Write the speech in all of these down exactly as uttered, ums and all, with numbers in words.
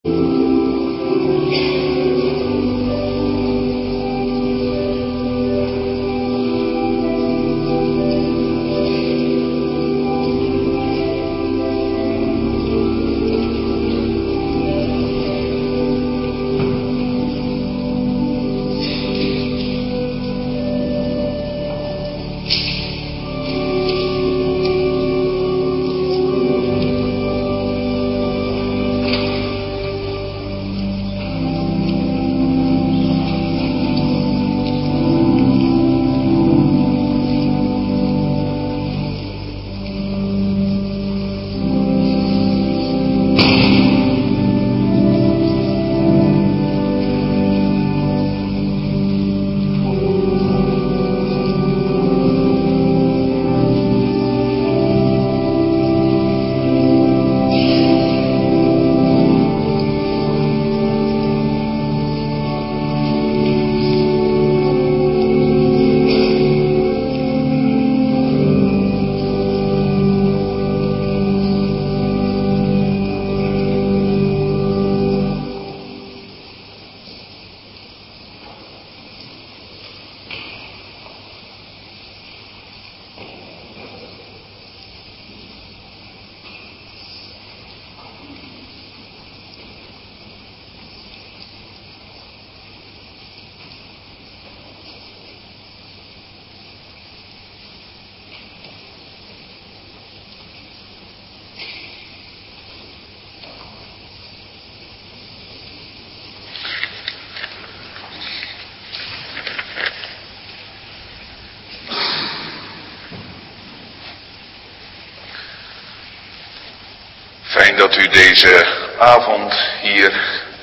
Fijn dat u deze avond hier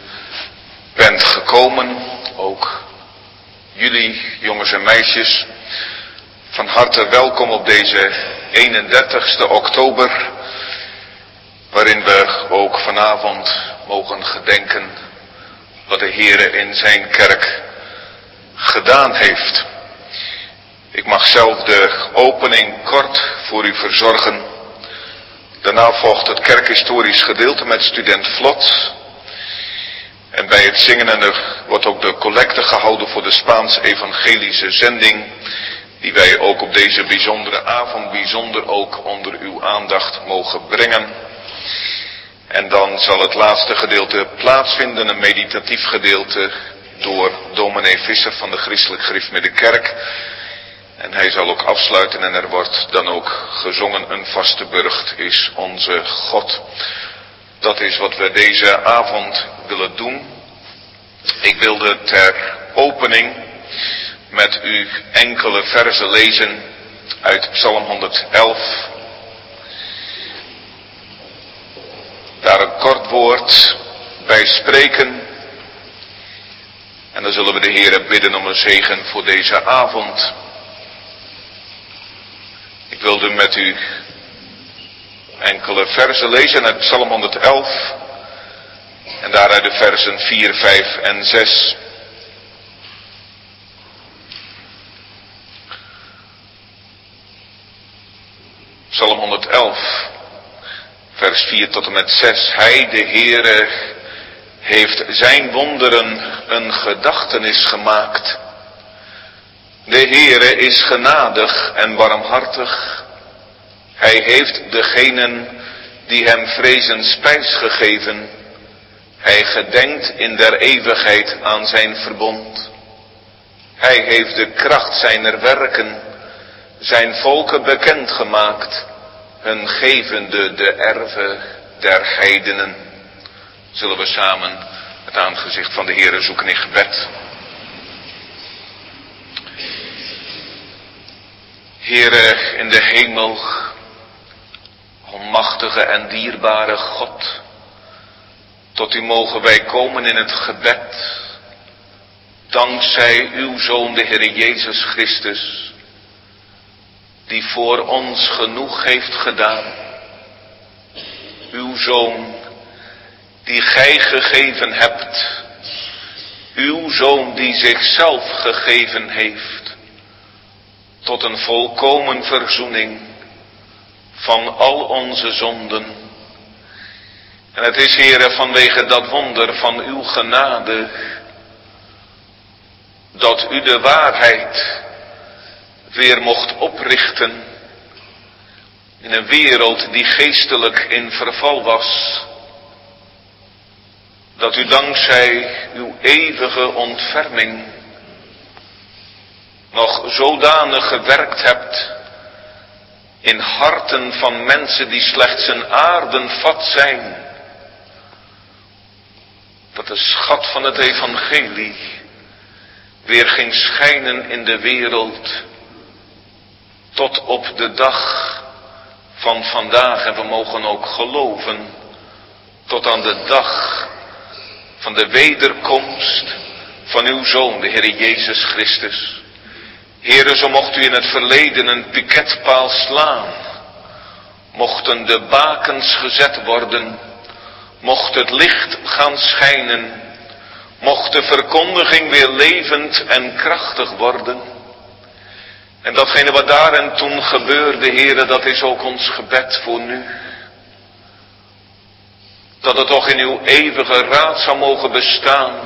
bent gekomen, ook jullie jongens en meisjes. Van harte welkom op deze eenendertigste oktober, waarin we ook vanavond mogen gedenken wat de Heere in zijn kerk gedaan heeft. Ik mag zelf de opening kort voor u verzorgen. Daarna volgt het kerkhistorisch gedeelte met student Vlot. En bij het zingen en er wordt ook de collecte gehouden voor de Spaans-evangelische zending, die wij ook op deze bijzondere avond bijzonder ook onder uw aandacht mogen brengen. En dan zal het laatste gedeelte plaatsvinden, een meditatief gedeelte door dominee Visser van de Christelijk Gereformeerde En hij zal ook afsluiten en er wordt dan ook gezongen, een vaste burcht is onze God. Dat is wat we deze avond willen doen. Ik wilde ter opening met u enkele verzen lezen uit Psalm honderdelf. Daar een kort woord bij spreken. En dan zullen we de Heere bidden om een zegen voor deze avond. Ik wilde met u enkele versen lezen uit Psalm honderdelf. En daaruit de versen vier, vijf en zes. Psalm honderdelf, vers vier tot en met zes. Hij, de Heere, heeft zijn wonderen een gedachtenis gemaakt. De Heere is genadig en barmhartig. Hij heeft degenen die hem vrezen spijs gegeven. Hij gedenkt in der eeuwigheid aan zijn verbond. Hij heeft de kracht zijner werken zijn volken bekendgemaakt, hun gevende de erve der heidenen. Zullen we samen het aangezicht van de Heere zoeken in gebed. Heere in de hemel, almachtige en dierbare God, tot u mogen wij komen in het gebed, dankzij uw Zoon de Heer Jezus Christus, die voor ons genoeg heeft gedaan. Uw Zoon, die gij gegeven hebt, uw Zoon die zichzelf gegeven heeft, tot een volkomen verzoening van al onze zonden. En het is, Heere, vanwege dat wonder van uw genade, dat u de waarheid weer mocht oprichten in een wereld die geestelijk in verval was. Dat u dankzij uw eeuwige ontferming nog zodanig gewerkt hebt in harten van mensen die slechts een aardenvat zijn, dat de schat van het evangelie weer ging schijnen in de wereld tot op de dag van vandaag. En we mogen ook geloven tot aan de dag van de wederkomst van uw Zoon, de Heer Jezus Christus. Heere, zo mocht u in het verleden een piketpaal slaan. Mochten de bakens gezet worden. Mocht het licht gaan schijnen. Mocht de verkondiging weer levend en krachtig worden. En datgene wat daar en toen gebeurde, Heere, dat is ook ons gebed voor nu. Dat het toch in uw eeuwige raad zou mogen bestaan.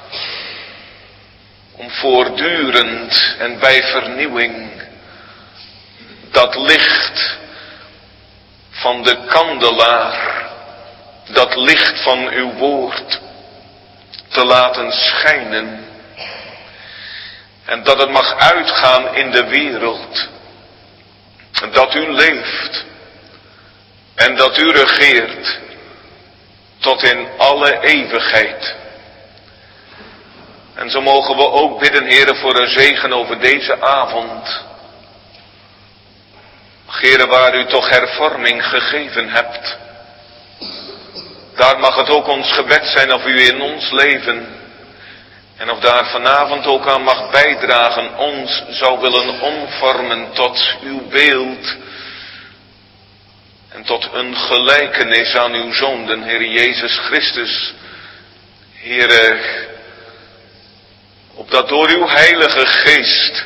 Om voortdurend en bij vernieuwing dat licht van de kandelaar, dat licht van uw woord te laten schijnen. En dat het mag uitgaan in de wereld. Dat u leeft en dat u regeert tot in alle eeuwigheid. En zo mogen we ook bidden, Heere, voor een zegen over deze avond. Heere, waar u toch hervorming gegeven hebt. Daar mag het ook ons gebed zijn of u in ons leven, en of daar vanavond ook aan mag bijdragen, ons zou willen omvormen tot uw beeld. En tot een gelijkenis aan uw Zoon, de Heer Jezus Christus. Heere, opdat door uw Heilige Geest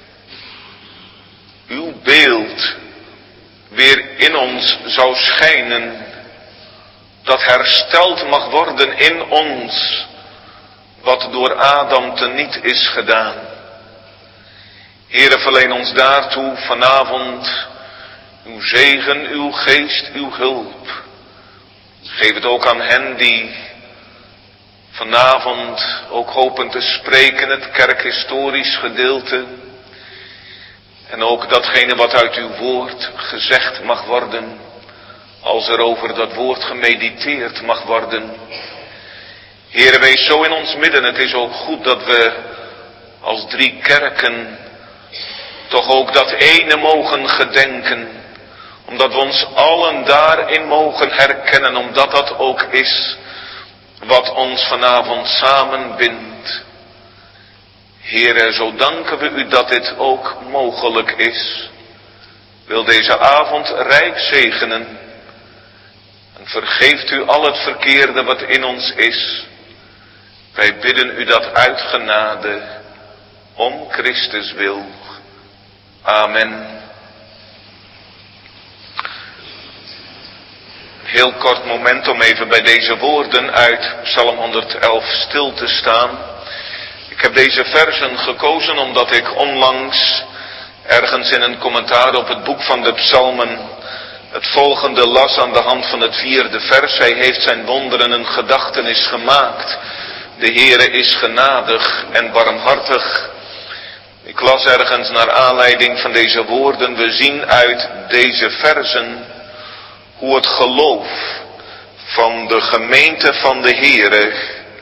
uw beeld weer in ons zou schijnen. Dat hersteld mag worden in ons wat door Adam teniet is gedaan. Heere, verleen ons daartoe vanavond uw zegen, uw geest, uw hulp. Geef het ook aan hen die vanavond ook hopen te spreken, het kerkhistorisch gedeelte. En ook datgene wat uit uw woord gezegd mag worden, als er over dat woord gemediteerd mag worden. Heere, wees zo in ons midden. Het is ook goed dat we als drie kerken toch ook dat ene mogen gedenken. Omdat we ons allen daarin mogen herkennen. Omdat dat ook is wat ons vanavond samenbindt. Heere, zo danken we u dat dit ook mogelijk is. Wil deze avond rijk zegenen. En vergeeft u al het verkeerde wat in ons is. Wij bidden u dat uit genade, om Christus wil. Amen. Heel kort moment om even bij deze woorden uit Psalm honderd-elf stil te staan. Ik heb deze versen gekozen omdat ik onlangs ergens in een commentaar op het boek van de Psalmen het volgende las aan de hand van het vierde vers. Hij heeft zijn wonderen een gedachtenis gemaakt. De Heere is genadig en barmhartig. Ik las ergens naar aanleiding van deze woorden. We zien uit deze versen hoe het geloof van de gemeente van de Heere,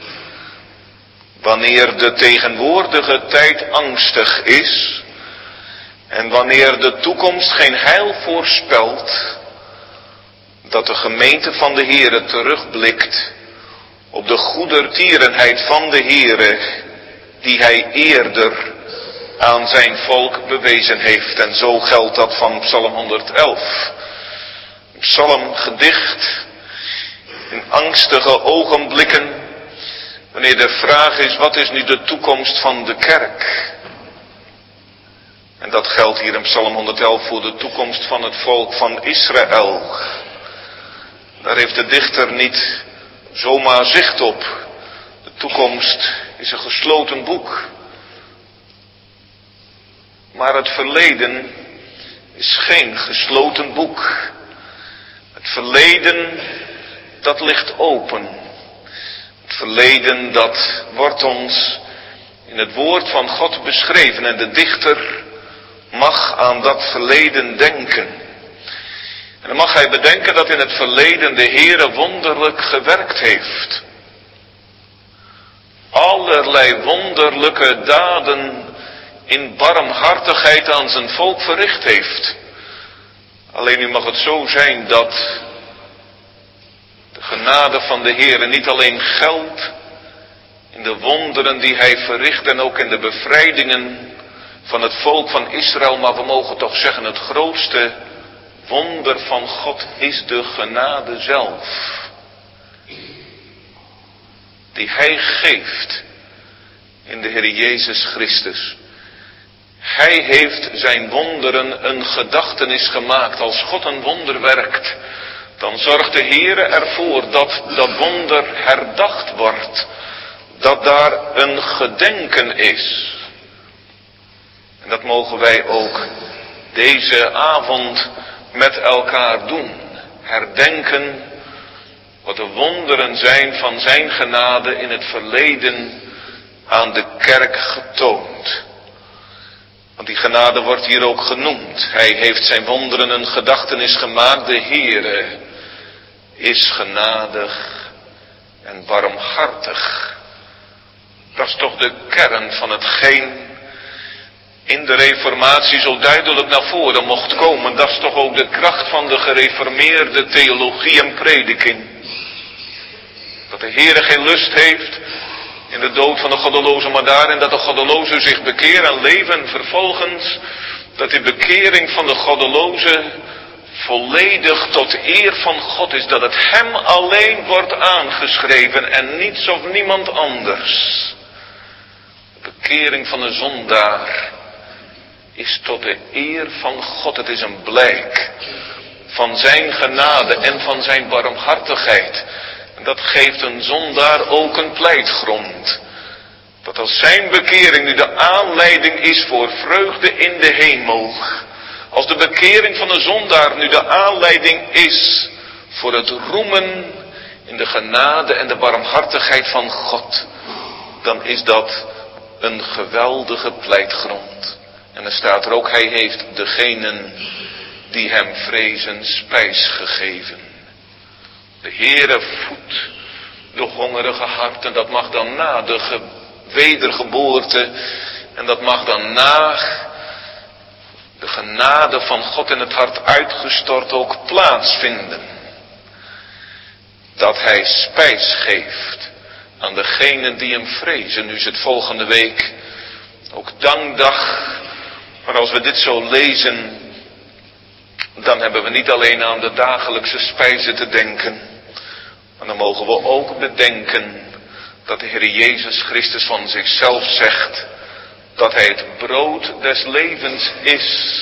wanneer de tegenwoordige tijd angstig is en wanneer de toekomst geen heil voorspelt, dat de gemeente van de Heere terugblikt op de goedertierenheid van de Heere, die hij eerder aan zijn volk bewezen heeft. En zo geldt dat van Psalm honderd-elf. Een psalm gedicht in angstige ogenblikken, wanneer de vraag is, wat is nu de toekomst van de kerk? En dat geldt hier in Psalm honderd-elf voor de toekomst van het volk van Israël. Daar heeft de dichter niet zomaar zicht op. De toekomst is een gesloten boek. Maar het verleden is geen gesloten boek. Het verleden, dat ligt open. Het verleden, dat wordt ons in het woord van God beschreven. En de dichter mag aan dat verleden denken. En dan mag hij bedenken dat in het verleden de Heere wonderlijk gewerkt heeft. Allerlei wonderlijke daden in barmhartigheid aan zijn volk verricht heeft. Alleen nu mag het zo zijn dat de genade van de Heere niet alleen geldt in de wonderen die hij verricht en ook in de bevrijdingen van het volk van Israël, maar we mogen toch zeggen het grootste wonder van God is de genade zelf. Die hij geeft in de Heer Jezus Christus. Hij heeft zijn wonderen een gedachtenis gemaakt. Als God een wonder werkt, dan zorgt de Heere ervoor dat dat wonder herdacht wordt. Dat daar een gedenken is. En dat mogen wij ook deze avond met elkaar doen. Herdenken wat de wonderen zijn van zijn genade in het verleden aan de kerk getoond. Want die genade wordt hier ook genoemd. Hij heeft zijn wonderen een gedachtenis gemaakt. De Heere is genadig en barmhartig. Dat is toch de kern van hetgeen in de reformatie zo duidelijk naar voren mocht komen. Dat is toch ook de kracht van de gereformeerde theologie en prediking. Dat de Heere geen lust heeft in de dood van de goddeloze, maar daarin dat de goddeloze zich bekeert en leven vervolgens. Dat die bekering van de goddeloze volledig tot eer van God is. Dat het hem alleen wordt aangeschreven en niets of niemand anders. De bekering van de zondaar is tot de eer van God. Het is een blijk van zijn genade en van zijn barmhartigheid. En dat geeft een zondaar ook een pleitgrond. Dat als zijn bekering nu de aanleiding is voor vreugde in de hemel. Als de bekering van de zondaar nu de aanleiding is voor het roemen in de genade en de barmhartigheid van God. Dan is dat een geweldige pleitgrond. En er staat er ook, hij heeft degenen die hem vrezen spijs gegeven. De Heere voedt de hongerige harten. Dat mag dan na de wedergeboorte. En dat mag dan na de genade van God in het hart uitgestort ook plaatsvinden. Dat hij spijs geeft aan degenen die hem vrezen. Nu is het volgende week ook dankdag. Maar als we dit zo lezen, dan hebben we niet alleen aan de dagelijkse spijzen te denken. Maar dan mogen we ook bedenken dat de Heer Jezus Christus van zichzelf zegt dat hij het brood des levens is.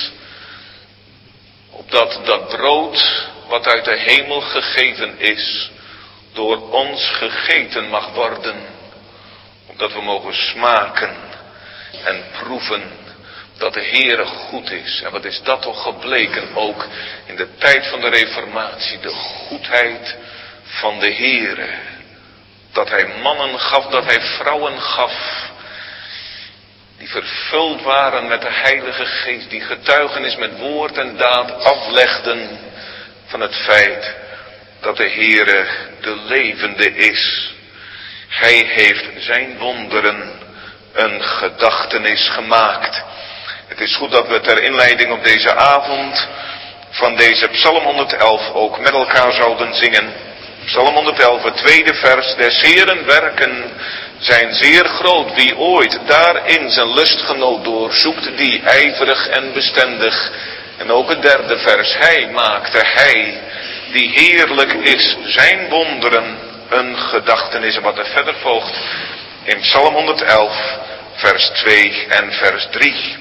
Opdat dat brood wat uit de hemel gegeven is, door ons gegeten mag worden. Opdat we mogen smaken en proeven dat de Heere goed is. En wat is dat toch gebleken ook in de tijd van de Reformatie. De goedheid van de Heere. Dat hij mannen gaf, dat hij vrouwen gaf. Die vervuld waren met de Heilige Geest. Die getuigenis met woord en daad aflegden van het feit dat de Heere de levende is. Hij heeft zijn wonderen een gedachtenis gemaakt. Het is goed dat we ter inleiding op deze avond van deze Psalm honderd-elf ook met elkaar zouden zingen. Psalm honderd-elf, het tweede vers. Des Heeren werken zijn zeer groot. Wie ooit daarin zijn lustgenoot doorzoekt, die ijverig en bestendig. En ook het derde vers. Hij maakte, hij die heerlijk is, zijn wonderen een gedachtenis. En wat er verder volgt in Psalm honderd-elf, vers twee en vers drie.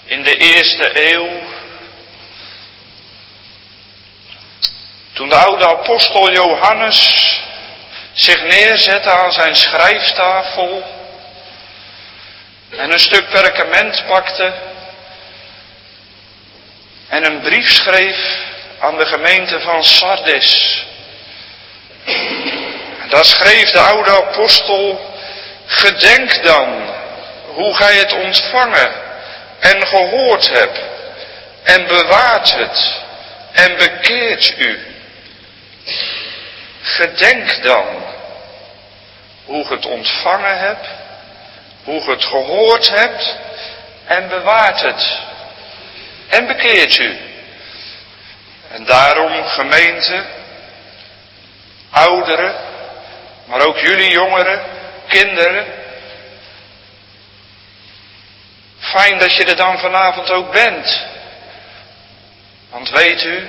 in de eerste eeuw, toen de oude apostel Johannes zich neerzette aan zijn schrijftafel en een stuk perkament pakte en een brief schreef aan de gemeente van Sardis. En daar schreef de oude apostel: gedenk dan hoe gij het ontvangen en gehoord hebt en bewaart het en bekeert u. Gedenk dan hoe ge het ontvangen hebt, hoe ge het gehoord hebt en bewaart het en bekeert u. En daarom, gemeente, ouderen, maar ook jullie jongeren, kinderen, fijn dat je er dan vanavond ook bent. Want weet u,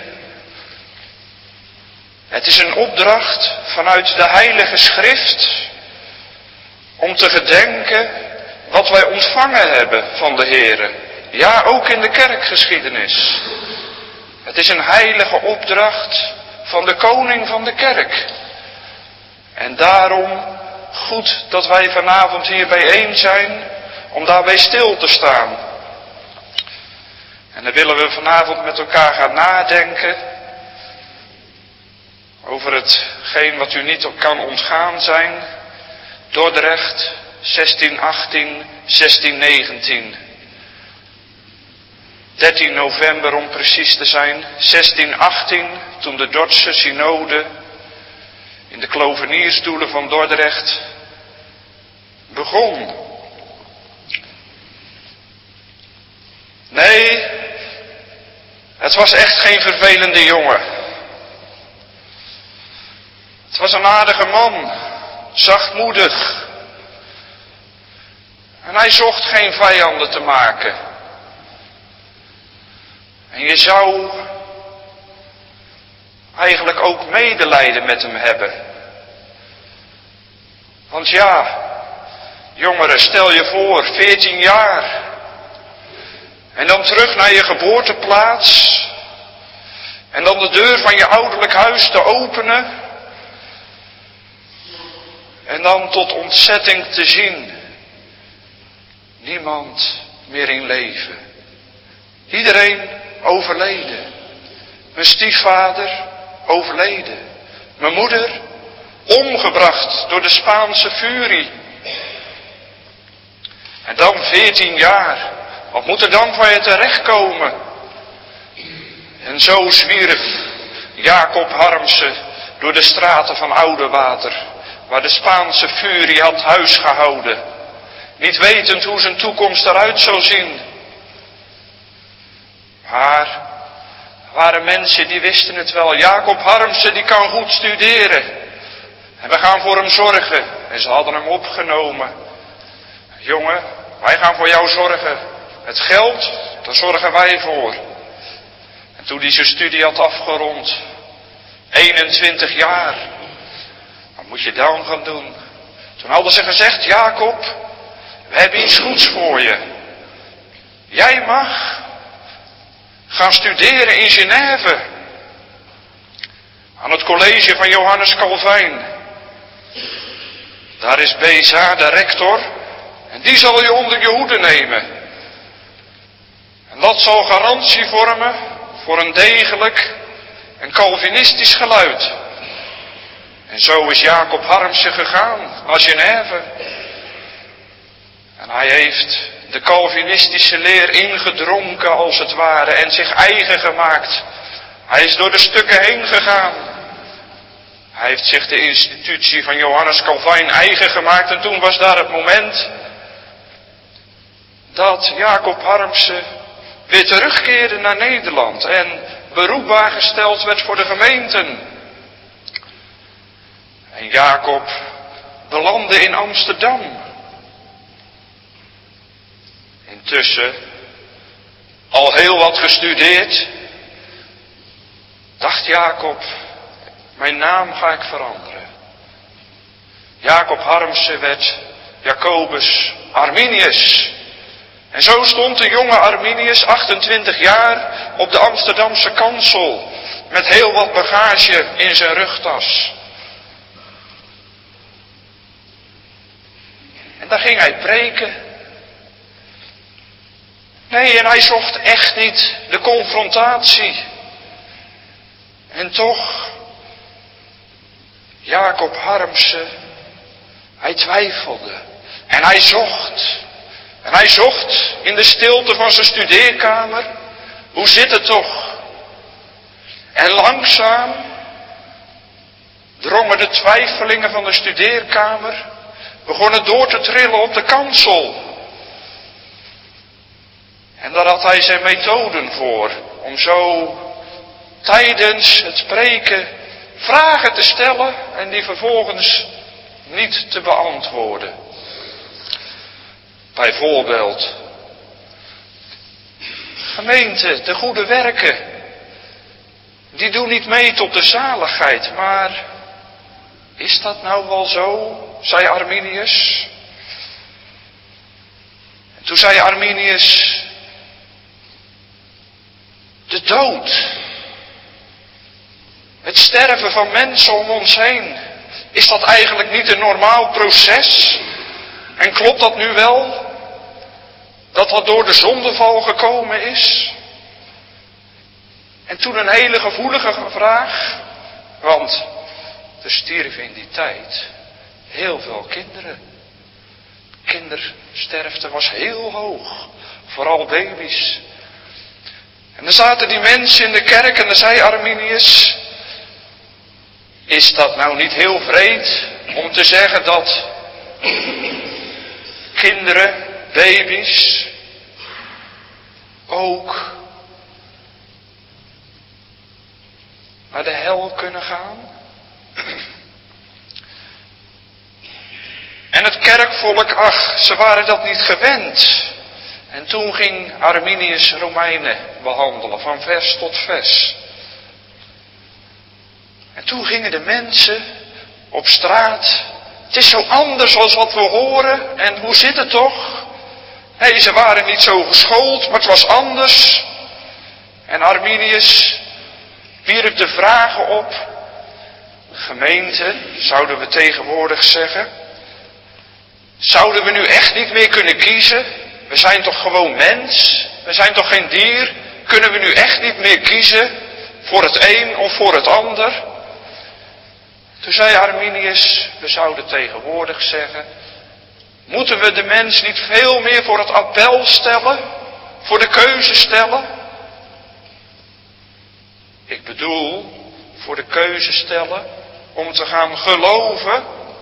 het is een opdracht vanuit de Heilige Schrift om te gedenken wat wij ontvangen hebben van de Heere. Ja, ook in de kerkgeschiedenis. Het is een heilige opdracht van de koning van de kerk. En daarom goed dat wij vanavond hier bijeen zijn om daarbij stil te staan. En dan willen we vanavond met elkaar gaan nadenken over hetgeen wat u niet kan ontgaan zijn. Dordrecht, zestien achttien, zestien negentien. dertien november om precies te zijn, zestien achttien, toen de Dordtse synode in de kloveniersstoelen van Dordrecht begon. Nee, het was echt geen vervelende jongen. Het was een aardige man, zachtmoedig. En hij zocht geen vijanden te maken. En je zou eigenlijk ook medelijden met hem hebben. Want ja, jongeren, stel je voor, veertien jaar. En dan terug naar je geboorteplaats. En dan de deur van je ouderlijk huis te openen. En dan tot ontzetting te zien. Niemand meer in leven. Iedereen overleden. Mijn stiefvader overleden. Mijn moeder omgebracht door de Spaanse furie. En dan veertien jaar. Wat moet er dan van je terechtkomen? En zo zwierf Jacob Harmsen door de straten van Oudewater, waar de Spaanse furie had huisgehouden, niet wetend hoe zijn toekomst eruit zou zien. Maar er waren mensen die wisten het wel. Jacob Harmsen, die kan goed studeren. En we gaan voor hem zorgen. En ze hadden hem opgenomen. Jongen, wij gaan voor jou zorgen. Het geld, daar zorgen wij voor. En toen hij zijn studie had afgerond, eenentwintig jaar, wat moet je dan gaan doen? Toen hadden ze gezegd: Jacob, we hebben iets goeds voor je. Jij mag gaan studeren in Genève. Aan het college van Johannes Calvijn. Daar is Beza, de rector. En die zal je onder je hoede nemen. En dat zal garantie vormen voor een degelijk en Calvinistisch geluid. En zo is Jacob Harmsen gegaan naar Genève. En hij heeft de Calvinistische leer ingedronken als het ware en zich eigen gemaakt. Hij is door de stukken heen gegaan. Hij heeft zich de institutie van Johannes Calvijn eigen gemaakt en toen was daar het moment dat Jacob Harmsen weer terugkeerde naar Nederland en beroepbaar gesteld werd voor de gemeenten. En Jacob belandde in Amsterdam. Intussen al heel wat gestudeerd, dacht Jacob: mijn naam ga ik veranderen. Jacob Harmsen werd Jacobus Arminius. En zo stond de jonge Arminius, achtentwintig jaar, op de Amsterdamse kansel, met heel wat bagage in zijn rugtas. En daar ging hij preken. Nee, en hij zocht echt niet de confrontatie. En toch, Jacob Harmsen, hij twijfelde. En hij zocht. En hij zocht in de stilte van zijn studeerkamer. Hoe zit het toch? En langzaam drongen de twijfelingen van de studeerkamer, begonnen door te trillen op de kansel. En daar had hij zijn methoden voor, om zo tijdens het preken vragen te stellen en die vervolgens niet te beantwoorden. Bijvoorbeeld, gemeente, de goede werken, die doen niet mee tot de zaligheid, maar is dat nou wel zo, zei Arminius. En toen zei Arminius, de dood, het sterven van mensen om ons heen, is dat eigenlijk niet een normaal proces? En klopt dat nu wel? Dat dat door de zondeval gekomen is? En toen een hele gevoelige vraag, want er stierven in die tijd heel veel kinderen. Kindersterfte was heel hoog, vooral baby's. En dan zaten die mensen in de kerk en dan zei Arminius, is dat nou niet heel vreed om te zeggen dat kinderen, baby's, ook naar de hel kunnen gaan? En het kerkvolk, ach, ze waren dat niet gewend. En toen ging Arminius Romeinen behandelen, van vers tot vers. En toen gingen de mensen op straat, het is zo anders als wat we horen, en hoe zit het toch? Hé, hey, ze waren niet zo geschoold, maar het was anders. En Arminius wierp de vragen op. Gemeente, zouden we tegenwoordig zeggen. Zouden we nu echt niet meer kunnen kiezen? We zijn toch gewoon mens? We zijn toch geen dier? Kunnen we nu echt niet meer kiezen voor het een of voor het ander? Toen zei Arminius, we zouden tegenwoordig zeggen, moeten we de mens niet veel meer voor het appel stellen? Voor de keuze stellen? Ik bedoel, voor de keuze stellen om te gaan geloven.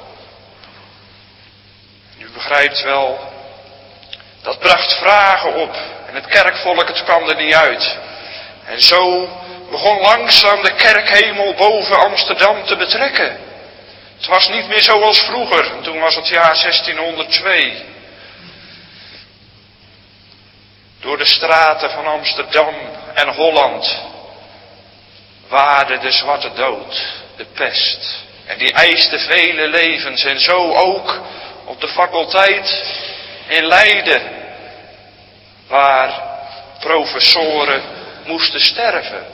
U begrijpt wel, dat bracht vragen op. En het kerkvolk, het kwam er niet uit. En zo begon langzaam de kerkhemel boven Amsterdam te betrekken. Het was niet meer zoals vroeger. En toen was het jaar zestienhonderdtwee. Door de straten van Amsterdam en Holland waarde de zwarte dood, de pest. En die eiste vele levens. En zo ook op de faculteit in Leiden, waar professoren moesten sterven.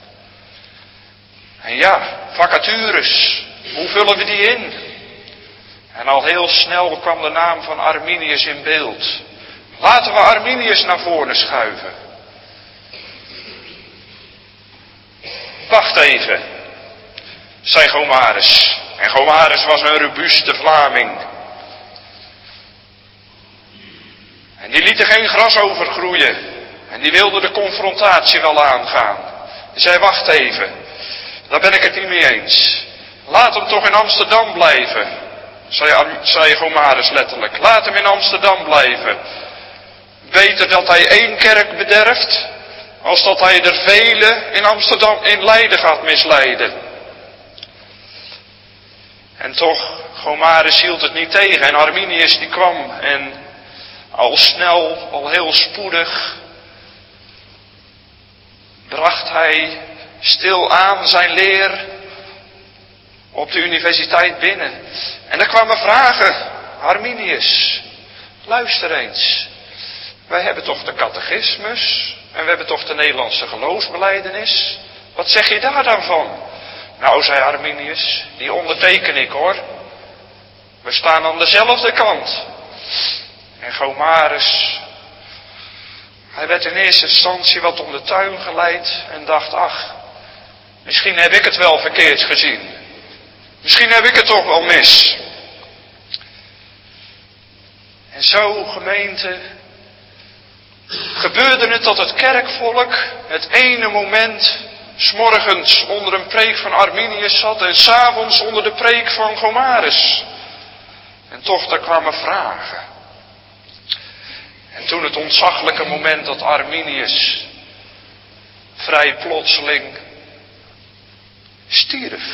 En ja, vacatures, hoe vullen we die in? En al heel snel kwam de naam van Arminius in beeld. Laten we Arminius naar voren schuiven. Wacht even, zei Gomarus. En Gomarus was een robuuste Vlaming. En die liet er geen gras over groeien. En die wilde de confrontatie wel aangaan. Die zei, wacht even, daar ben ik het niet mee eens. Laat hem toch in Amsterdam blijven, zei, zei Gomarus letterlijk. Laat hem in Amsterdam blijven. Beter dat hij één kerk bederft, als dat hij er vele in Amsterdam, in Leiden gaat misleiden. En toch, Gomarus hield het niet tegen. En Arminius die kwam en al snel, al heel spoedig, bracht hij stilaan zijn leer op de universiteit binnen. En er kwamen vragen. Arminius, luister eens. Wij hebben toch de catechismus en we hebben toch de Nederlandse geloofsbelijdenis. Wat zeg je daar dan van? Nou, zei Arminius, die onderteken ik hoor. We staan aan dezelfde kant. En Gomarus, hij werd in eerste instantie wat om de tuin geleid en dacht, ach, misschien heb ik het wel verkeerd gezien. Misschien heb ik het toch wel mis. En zo, gemeente, gebeurde het dat het kerkvolk het ene moment 's morgens onder een preek van Arminius zat en 's avonds onder de preek van Gomarus. En toch, daar kwamen vragen. En toen het ontzaglijke moment dat Arminius vrij plotseling stierf.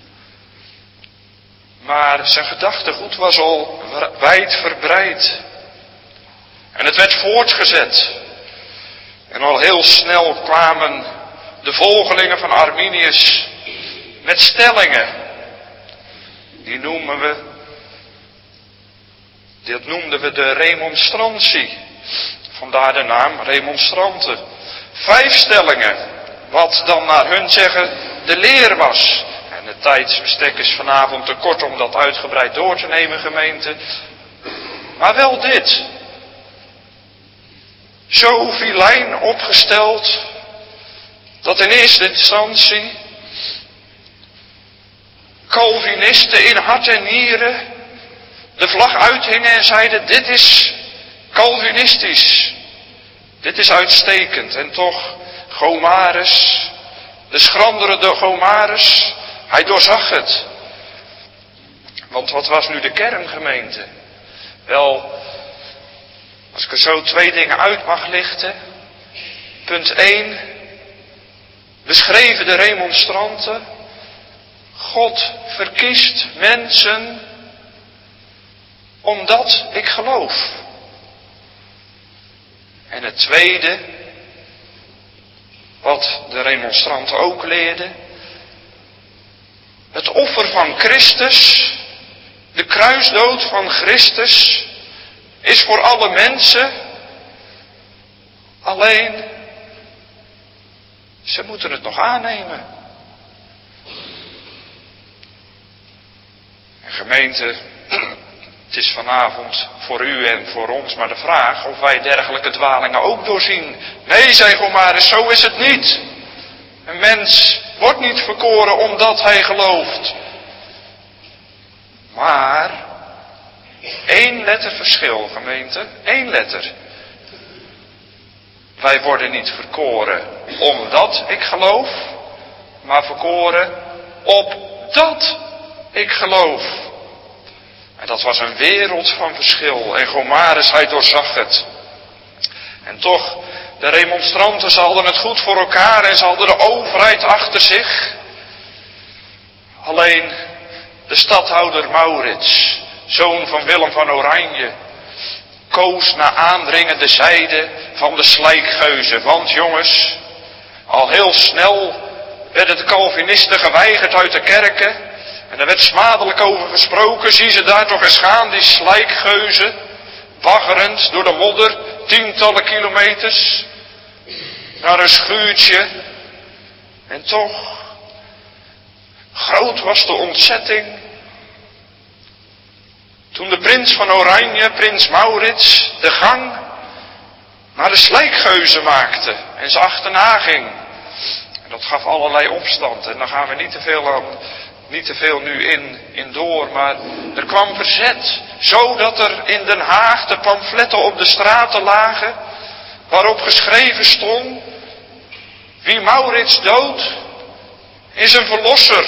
Maar zijn gedachtegoed was al wijd verbreid. En het werd voortgezet. En al heel snel kwamen de volgelingen van Arminius met stellingen. Die noemen we, dit noemden we de remonstrantie. Vandaar de naam remonstranten. Vijf stellingen, wat dan naar hun zeggen de leer was. En het tijdsbestek is vanavond te kort om dat uitgebreid door te nemen, gemeente. Maar wel dit. Zo vilijn opgesteld, dat in eerste instantie Calvinisten in hart en nieren de vlag uithingen en zeiden, dit is Calvinistisch. Dit is uitstekend. En toch, Gomarus, de schrandere de Gomarus, hij doorzag het. Want wat was nu de kerngemeente? Wel, als ik er zo twee dingen uit mag lichten. Punt één. Beschreven de remonstranten. God verkiest mensen omdat ik geloof. En het tweede, wat de remonstranten ook leerden. Het offer van Christus, de kruisdood van Christus, is voor alle mensen. Alleen, ze moeten het nog aannemen. En gemeente, het is vanavond voor u en voor ons maar de vraag of wij dergelijke dwalingen ook doorzien. Nee, zei Gomarus, zo is het niet. Een mens wordt niet verkoren omdat hij gelooft. Maar, één letter verschil, gemeente, één letter. Wij worden niet verkoren omdat ik geloof, maar verkoren opdat ik geloof. En dat was een wereld van verschil. En Gomarus, hij doorzag het. En toch, de remonstranten, ze hadden het goed voor elkaar en ze hadden de overheid achter zich. Alleen de stadhouder Maurits, zoon van Willem van Oranje, koos na aandringende zijde van de slijkgeuzen. Want jongens, al heel snel werden de Calvinisten geweigerd uit de kerken. En er werd smadelijk over gesproken. Zie ze daar toch eens gaan, die slijkgeuzen. Baggerend door de modder, tientallen kilometers. Naar een schuurtje. En toch, groot was de ontzetting. Toen de prins van Oranje, prins Maurits, de gang naar de slijkgeuzen maakte. En ze achterna ging. En dat gaf allerlei opstand. En daar gaan we niet te veel aan... Niet te veel nu in, in door, maar er kwam verzet. Zodat er in Den Haag de pamfletten op de straten lagen. Waarop geschreven stond. Wie Maurits doodt, is een verlosser.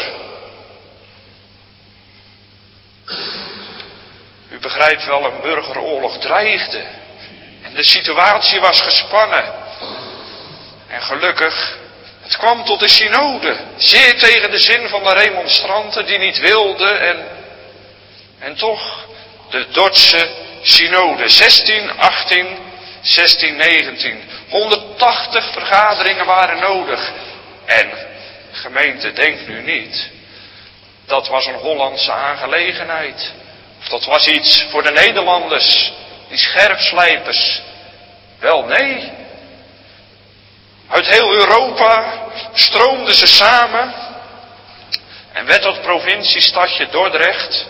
U begrijpt wel, een burgeroorlog dreigde. En de situatie was gespannen. En gelukkig... Het kwam tot de synode, zeer tegen de zin van de remonstranten die niet wilden en, en toch de Dordtse synode, zestien achttien, zestien negentien. honderdtachtig vergaderingen waren nodig. En gemeente, denk nu niet, dat was een Hollandse aangelegenheid. Of dat was iets voor de Nederlanders, die scherpslijpers. Wel nee. Uit heel Europa stroomden ze samen en werd dat provinciestadje Dordrecht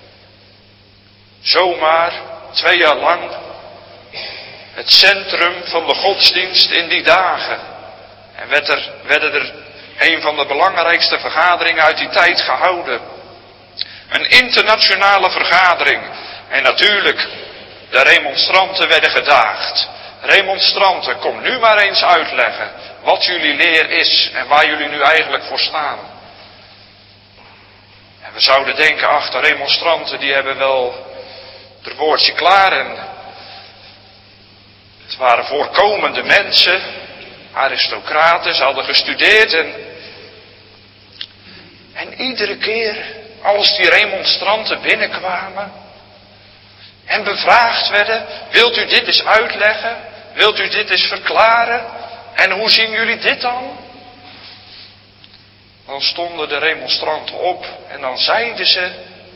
zomaar twee jaar lang het centrum van de godsdienst in die dagen. En werd er, werden er een van de belangrijkste vergaderingen uit die tijd gehouden. Een internationale vergadering. En natuurlijk, de remonstranten werden gedaagd. Remonstranten, kom nu maar eens uitleggen wat jullie leer is en waar jullie nu eigenlijk voor staan. En we zouden denken, ach, de remonstranten die hebben wel het woordje klaar. En het waren voorkomende mensen, aristocraten, ze hadden gestudeerd. En, en iedere keer als die remonstranten binnenkwamen en bevraagd werden, wilt u dit eens uitleggen? Wilt u dit eens verklaren? En hoe zien jullie dit dan? Dan stonden de remonstranten op en dan zeiden ze,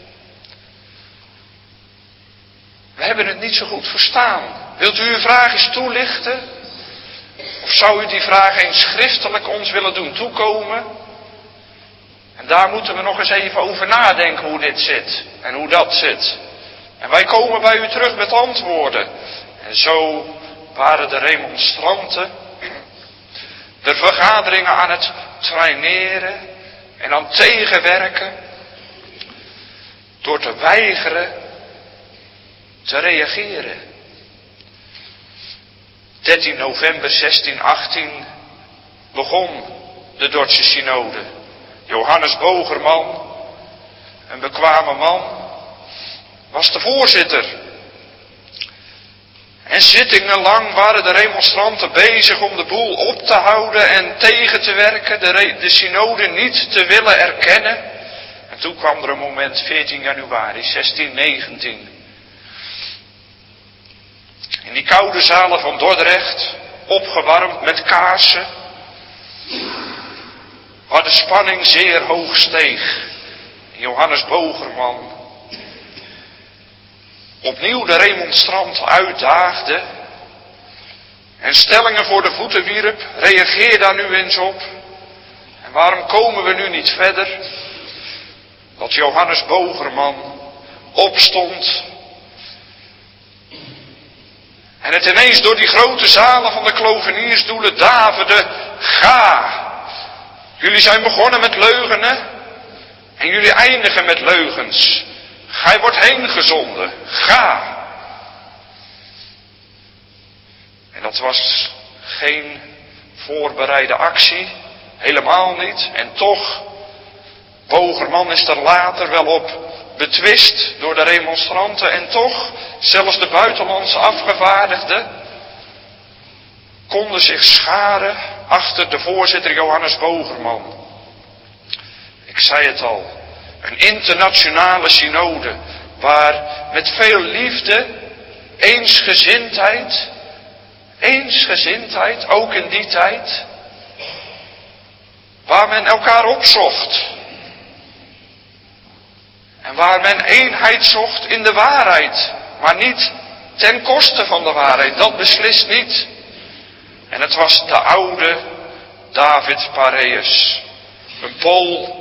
we hebben het niet zo goed verstaan. Wilt u uw vraag eens toelichten? Of zou u die vraag eens schriftelijk ons willen doen toekomen? En daar moeten we nog eens even over nadenken hoe dit zit en hoe dat zit. En wij komen bij u terug met antwoorden. En zo waren de remonstranten de vergaderingen aan het traineren en aan tegenwerken door te weigeren te reageren. dertien november zestien achttien begon de Dordtse synode. Johannes Bogerman, een bekwame man, was de voorzitter. En zittingen lang waren de remonstranten bezig om de boel op te houden en tegen te werken, de, re- de synode niet te willen erkennen. En toen kwam er een moment, veertien januari zestien negentien. In die koude zalen van Dordrecht, opgewarmd met kaarsen, waar de spanning zeer hoog steeg. Johannes Bogerman opnieuw de remonstrant uitdaagde en stellingen voor de voeten wierp. Reageer daar nu eens op. En waarom komen we nu niet verder? Dat Johannes Bogerman opstond en het ineens door die grote zalen van de kloveniersdoelen daverde. Ga! Jullie zijn begonnen met leugenen en jullie eindigen met leugens. Gij wordt heen gezonden. Ga! En dat was geen voorbereide actie. Helemaal niet. En toch, Bogerman is er later wel op betwist door de remonstranten. En toch, zelfs de buitenlandse afgevaardigden konden zich scharen achter de voorzitter Johannes Bogerman. Ik zei het al. Een internationale synode, waar met veel liefde, eensgezindheid, eensgezindheid, ook in die tijd, waar men elkaar opzocht. En waar men eenheid zocht in de waarheid, maar niet ten koste van de waarheid, dat beslist niet. En het was de oude David Pareus, een Pool,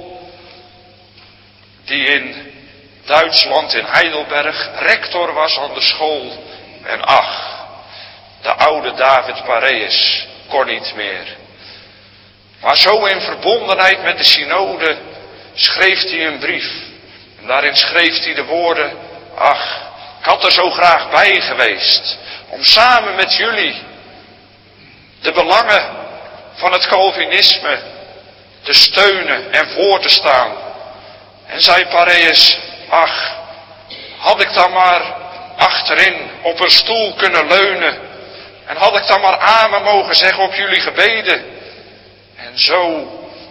die in Duitsland, in Heidelberg, rector was aan de school. En ach, de oude David Pareus kon niet meer. Maar zo in verbondenheid met de synode schreef hij een brief. En daarin schreef hij de woorden, ach, ik had er zo graag bij geweest, om samen met jullie de belangen van het Calvinisme te steunen en voor te staan. En zei Pareus, ach, had ik dan maar achterin op een stoel kunnen leunen. En had ik dan maar amen mogen zeggen op jullie gebeden. En zo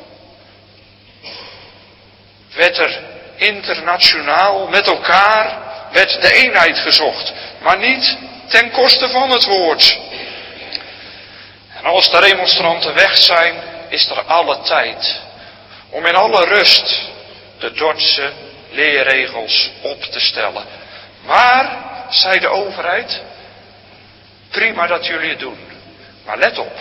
werd er internationaal met elkaar, werd de eenheid gezocht. Maar niet ten koste van het woord. En als de remonstranten weg zijn, is er alle tijd om in alle rust de Dordtse leerregels op te stellen. Maar, zei de overheid, Prima dat jullie het doen. Maar let op.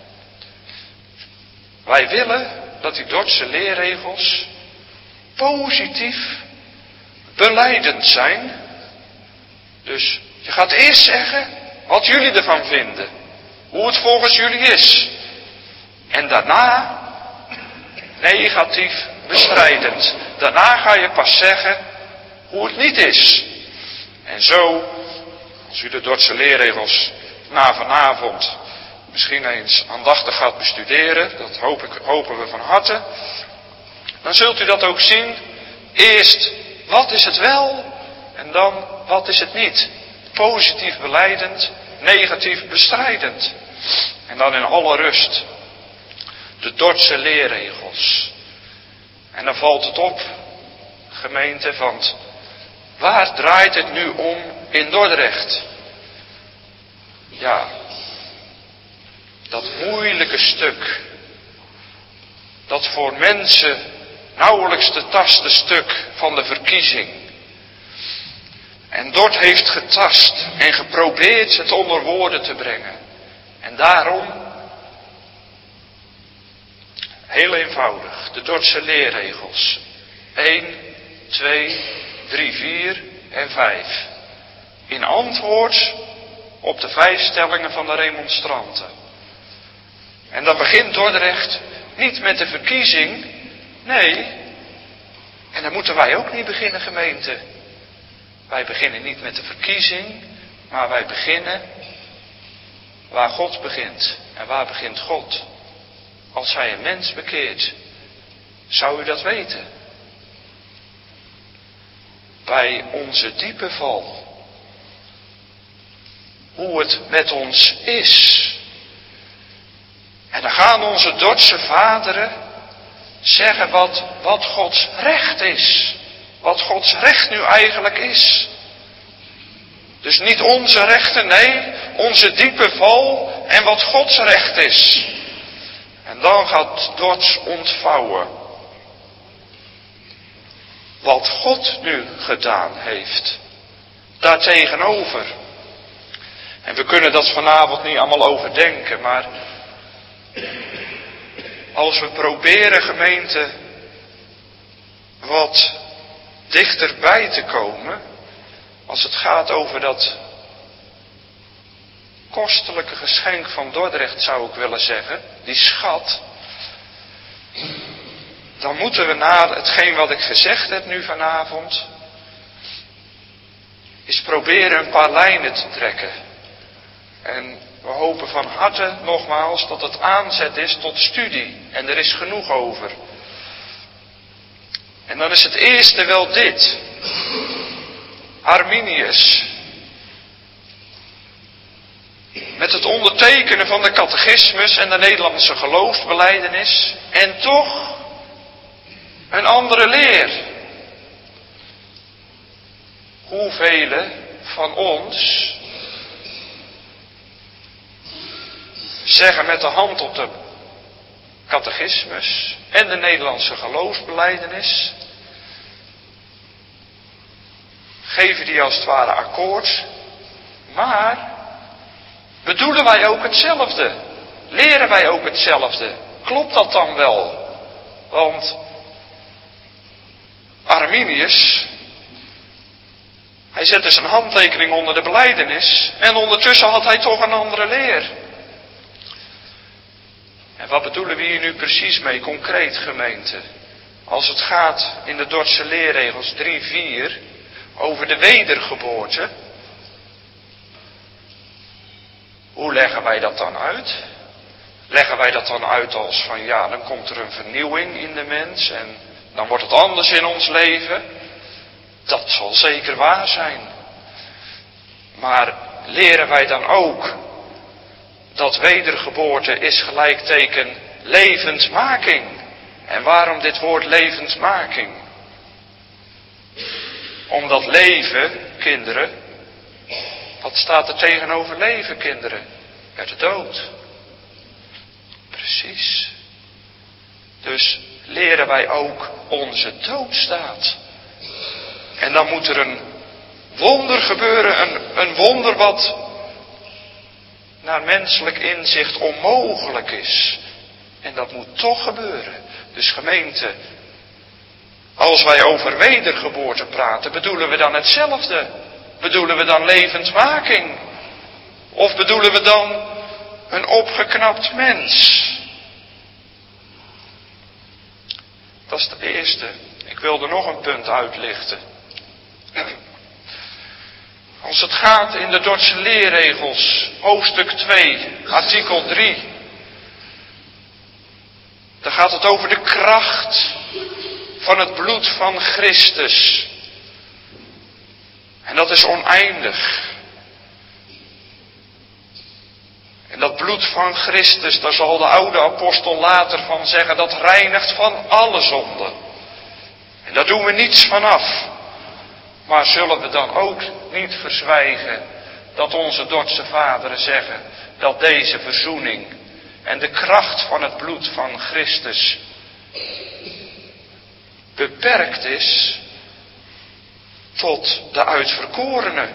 Wij willen dat die Dordtse leerregels positief belijdend zijn. Dus je gaat eerst zeggen wat jullie ervan vinden. Hoe het volgens jullie is. En daarna negatief bestrijdend. Daarna ga je pas zeggen hoe het niet is. En zo, als u de Dordtse leerregels na vanavond misschien eens aandachtig gaat bestuderen, dat hoop ik, hopen we van harte, dan zult u dat ook zien. Eerst, wat is het wel? En dan, wat is het niet? Positief belijdend, negatief bestrijdend. En dan in alle rust de Dordtse leerregels. En dan valt het op, gemeente, want waar draait het nu om in Dordrecht? Ja, dat moeilijke stuk, dat voor mensen nauwelijks te tasten stuk van de verkiezing. En Dort heeft getast en geprobeerd het onder woorden te brengen. En daarom, heel eenvoudig, de Dordtse leerregels. één, twee, drie, vier en vijf. In antwoord op de vijf stellingen van de remonstranten. En dan begint Dordrecht niet met de verkiezing. Nee, en dan moeten wij ook niet beginnen, gemeente. Wij beginnen niet met de verkiezing, maar wij beginnen waar God begint. En waar begint God? Als hij een mens bekeert. Zou u dat weten? Bij onze diepe val. Hoe het met ons is. En dan gaan onze Dordtse vaderen zeggen wat, wat Gods recht is. Wat Gods recht nu eigenlijk is. Dus niet onze rechten, nee, onze diepe val en wat Gods recht is. En dan gaat Dorts ontvouwen. Wat God nu gedaan heeft. Daartegenover. En we kunnen dat vanavond niet allemaal overdenken, maar als we proberen, gemeente, wat dichterbij te komen, als het gaat over dat kostelijke geschenk van Dordrecht, zou ik willen zeggen, die schat, dan moeten we naar hetgeen wat ik gezegd heb nu vanavond, is proberen een paar lijnen te trekken. En we hopen van harte nogmaals dat het aanzet is tot studie. En er is genoeg over. En dan is het eerste wel dit. Arminius. Met het ondertekenen van de catechismus en de Nederlandse geloofsbelijdenis. En toch een andere leer. Hoeveel van ons zeggen met de hand op de catechismus en de Nederlandse geloofsbelijdenis, geven die als het ware akkoord, maar bedoelen wij ook hetzelfde? Leren wij ook hetzelfde? Klopt dat dan wel? Want Arminius, hij zette zijn handtekening onder de belijdenis en ondertussen had hij toch een andere leer. En wat bedoelen we hier nu precies mee, concreet, gemeente? Als het gaat in de Dordtse leerregels drie vier over de wedergeboorte. Hoe leggen wij dat dan uit? Leggen wij dat dan uit als van ja, dan komt er een vernieuwing in de mens en dan wordt het anders in ons leven? Dat zal zeker waar zijn. Maar leren wij dan ook dat wedergeboorte is gelijkteken levendmaking? En waarom dit woord levendmaking? Omdat leven, kinderen, wat staat er tegenover leven, kinderen? Ja, de dood. Precies. Dus leren wij ook onze doodstaat. En dan moet er een wonder gebeuren, een, een wonder wat naar menselijk inzicht onmogelijk is. En dat moet toch gebeuren. Dus gemeente, als wij over wedergeboorte praten, bedoelen we dan hetzelfde? Bedoelen we dan levendmaking? Of bedoelen we dan een opgeknapt mens? Dat is het eerste. Ik wilde nog een punt uitlichten. Als het gaat in de Dordtse leerregels, hoofdstuk twee, artikel drie. Dan gaat het over de kracht van het bloed van Christus. En dat is oneindig. En dat bloed van Christus, daar zal de oude apostel later van zeggen, dat reinigt van alle zonden. En daar doen we niets van af. Maar zullen we dan ook niet verzwijgen dat onze Dordtse vaderen zeggen dat deze verzoening en de kracht van het bloed van Christus beperkt is tot de uitverkorenen.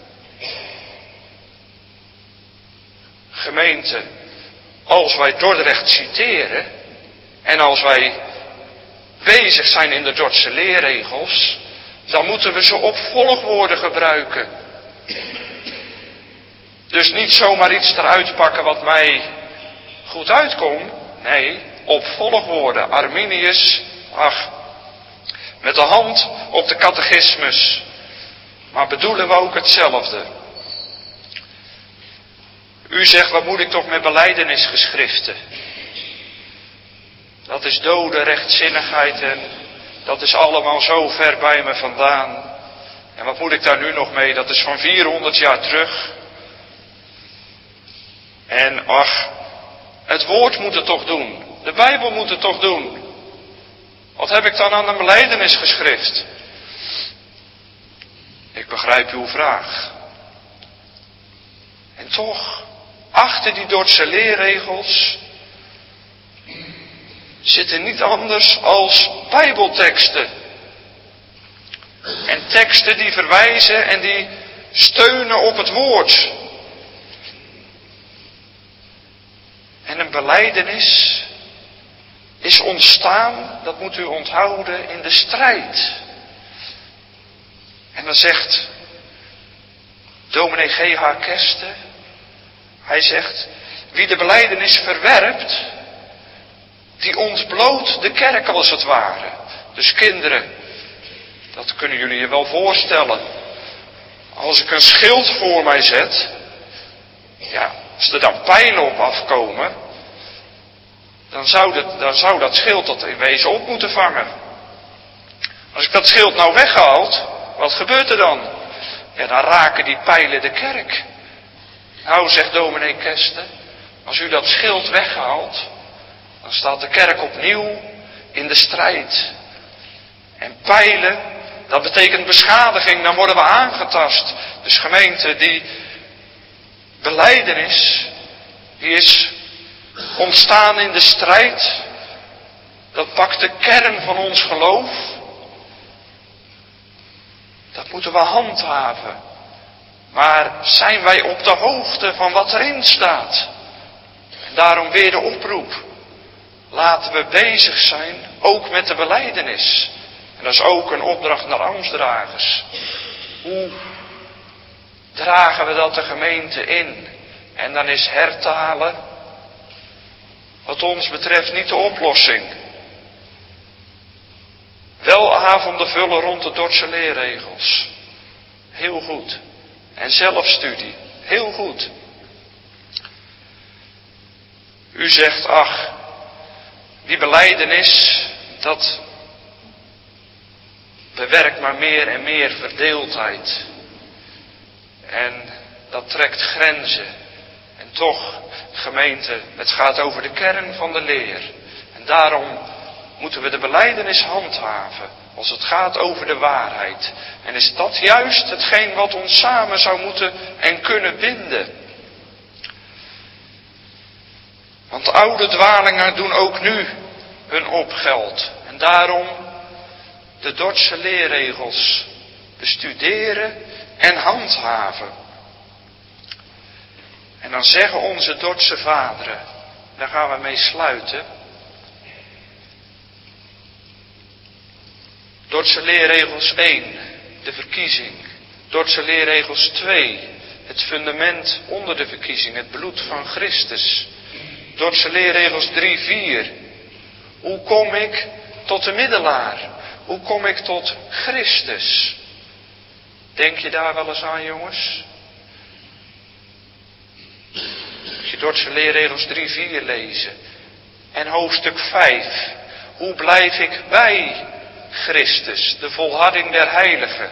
Gemeente, als wij Dordrecht citeren en als wij bezig zijn in de Dordtse leerregels, dan moeten we ze op volgwoorden gebruiken. Dus niet zomaar iets eruit pakken wat mij goed uitkomt. Nee, op volgwoorden. Arminius, ach, met de hand op de catechismus. Maar bedoelen we ook hetzelfde? U zegt, wat moet ik toch met belijdenisgeschriften? Dat is dode rechtzinnigheid en dat is allemaal zo ver bij me vandaan. En wat moet ik daar nu nog mee? Dat is van vierhonderd jaar terug. En ach, het woord moet het toch doen. De Bijbel moet het toch doen. Wat heb ik dan aan een belijdenisgeschrift? Ik begrijp uw vraag. En toch, achter die Dordtse leerregels zitten niet anders als Bijbelteksten. En teksten die verwijzen en die steunen op het woord. En een belijdenis is ontstaan, dat moet u onthouden, in de strijd. En dan zegt dominee G H Kersten, hij zegt, wie de belijdenis verwerpt, die ontbloot de kerk als het ware. Dus kinderen, dat kunnen jullie je wel voorstellen. Als ik een schild voor mij zet, ja, als er dan pijlen op afkomen, dan zou dat, dan zou dat schild dat in wezen op moeten vangen. Als ik dat schild nou weghaalt, wat gebeurt er dan? Ja, dan raken die pijlen de kerk. Nou, zegt dominee Kersten, als u dat schild weghaalt, dan staat de kerk opnieuw in de strijd. En pijlen, dat betekent beschadiging, dan worden we aangetast. Dus gemeente, die belijdenis, die is ontstaan in de strijd. Dat pakt de kern van ons geloof. Dat moeten we handhaven. Maar zijn wij op de hoogte van wat erin staat? En daarom weer de oproep. Laten we bezig zijn, ook met de belijdenis. En dat is ook een opdracht naar ambtsdragers. Hoe dragen we dat de gemeente in? En dan is hertalen, wat ons betreft, niet de oplossing. Wel avonden vullen rond de Dordtse leerregels. Heel goed. En zelfstudie. Heel goed. U zegt, ach, die belijdenis, dat bewerkt maar meer en meer verdeeldheid. En dat trekt grenzen. En toch, gemeente, het gaat over de kern van de leer. En daarom moeten we de belijdenis handhaven als het gaat over de waarheid. En is dat juist hetgeen wat ons samen zou moeten en kunnen binden. Want oude dwalingen doen ook nu hun opgeld. En daarom de Dordtse leerregels bestuderen en handhaven. En dan zeggen onze Dordtse vaderen, daar gaan we mee sluiten. Dordtse leerregels één, de verkiezing. Dordtse leerregels twee, het fundament onder de verkiezing, het bloed van Christus. Dordtse leerregels drie, vier. Hoe kom ik tot de middelaar? Hoe kom ik tot Christus? Denk je daar wel eens aan, jongens? Als je Dordtse leerregels drie, vier lezen. En hoofdstuk vijf. Hoe blijf ik bij Christus? De volharding der heiligen.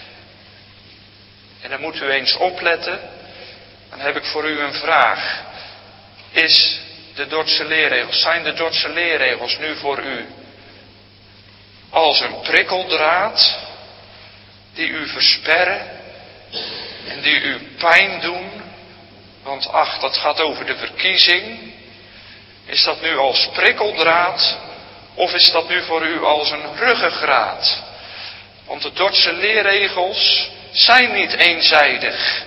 En dan moet u eens opletten. Dan heb ik voor u een vraag. Is de Dordtse leerregels, zijn de Dordtse leerregels nu voor u als een prikkeldraad die u versperren en die u pijn doen? Want ach, dat gaat over de verkiezing. Is dat nu als prikkeldraad of is dat nu voor u als een ruggengraat? Want de Dordtse leerregels zijn niet eenzijdig.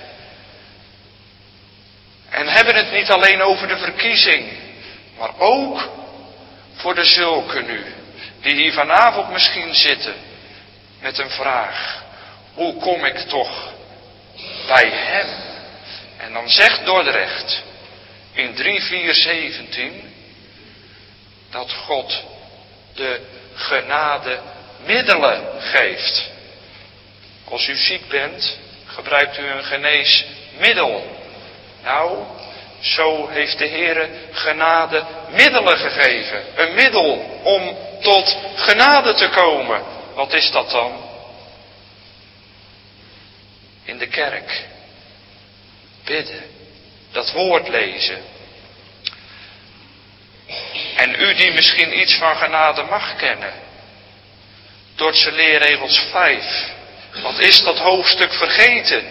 En hebben het niet alleen over de verkiezing, maar ook voor de zulken nu, die hier vanavond misschien zitten met een vraag. Hoe kom ik toch bij hem? En dan zegt Dordrecht in drie, vier, zeventien dat God de genade middelen geeft. Als u ziek bent, gebruikt u een geneesmiddel. Nou, zo heeft de Heere genade middelen gegeven. Een middel om tot genade te komen. Wat is dat dan? In de kerk. Bidden. Dat woord lezen. En u die misschien iets van genade mag kennen. Dordtse leerregels vijf. Wat is dat hoofdstuk vergeten?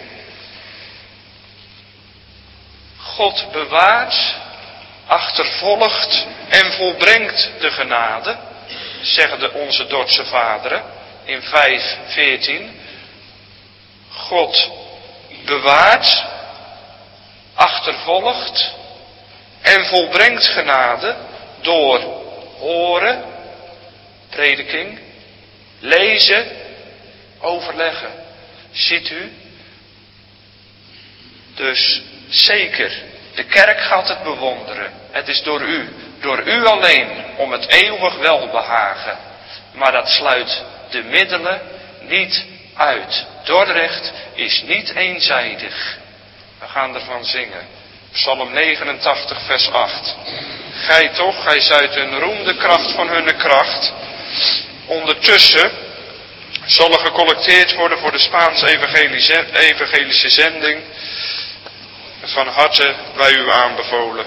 God bewaart, achtervolgt en volbrengt de genade, zeggen de onze Dordtse vaderen in vijf veertien. God bewaart, achtervolgt en volbrengt genade door horen, prediking, lezen, overleggen. Ziet u? Dus zeker, de kerk gaat het bewonderen. Het is door u, door u alleen, om het eeuwig welbehagen. Maar dat sluit de middelen niet uit. Dordrecht is niet eenzijdig. We gaan ervan zingen. Psalm negenentachtig vers acht. Gij toch, gij zijt een roem de kracht van hunne kracht. Ondertussen zal er gecollecteerd worden voor de Spaanse evangelische zending. Van harte bij u aanbevolen.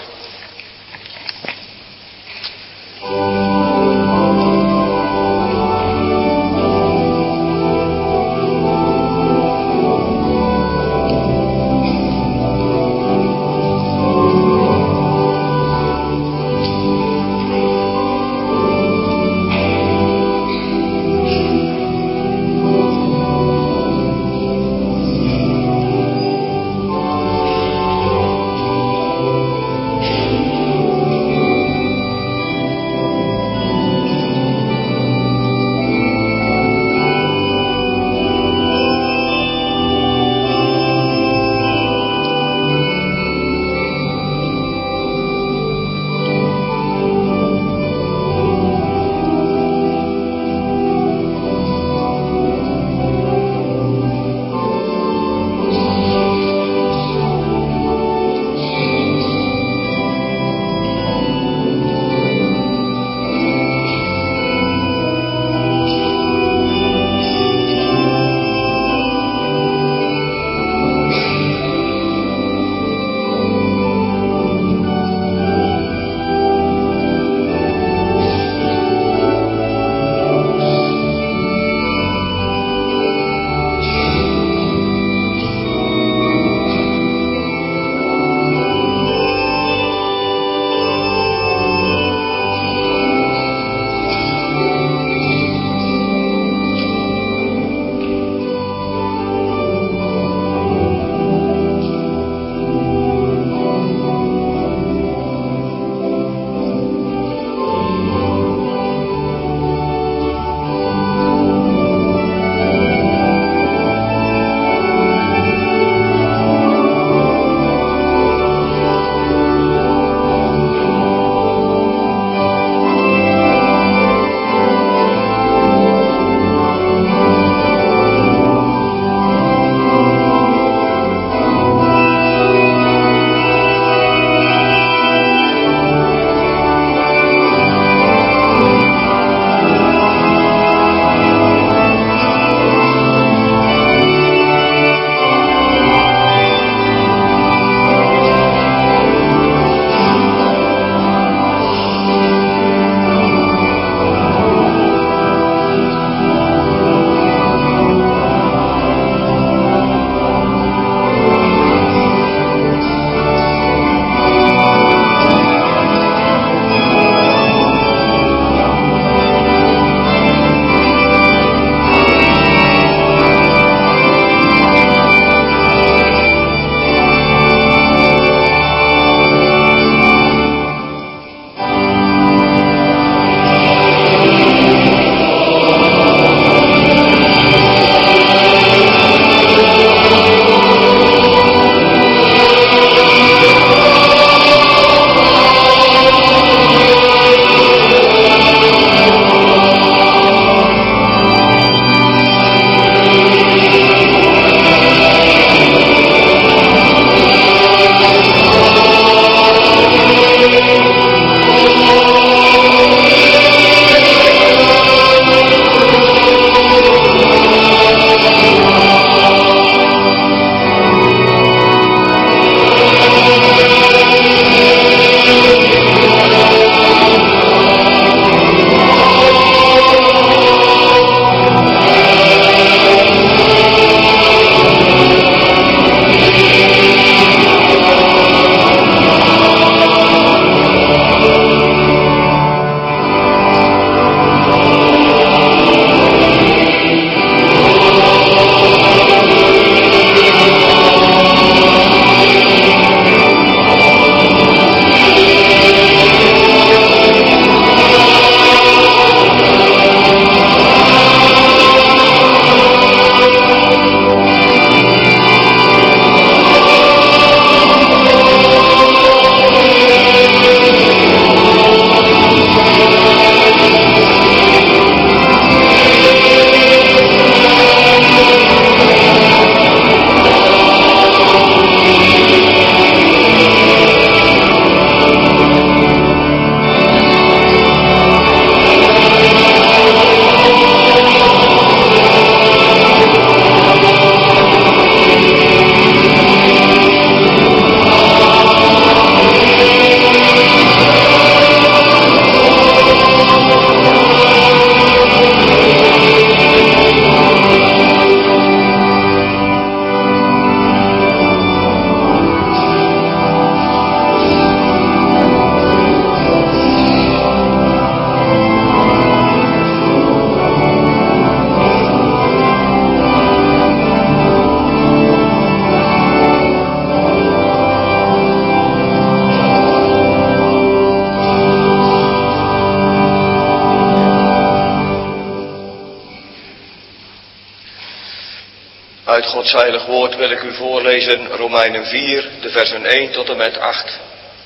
Gods heilig woord wil ik u voorlezen, Romeinen vier, de versen één tot en met acht.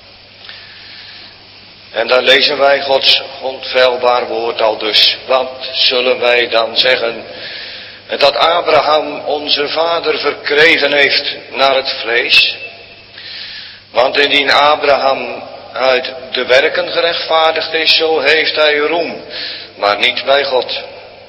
En daar lezen wij Gods onfeilbaar woord al dus. Wat zullen wij dan zeggen? Dat Abraham onze vader verkregen heeft naar het vlees. Want indien Abraham uit de werken gerechtvaardigd is, zo heeft hij roem, maar niet bij God.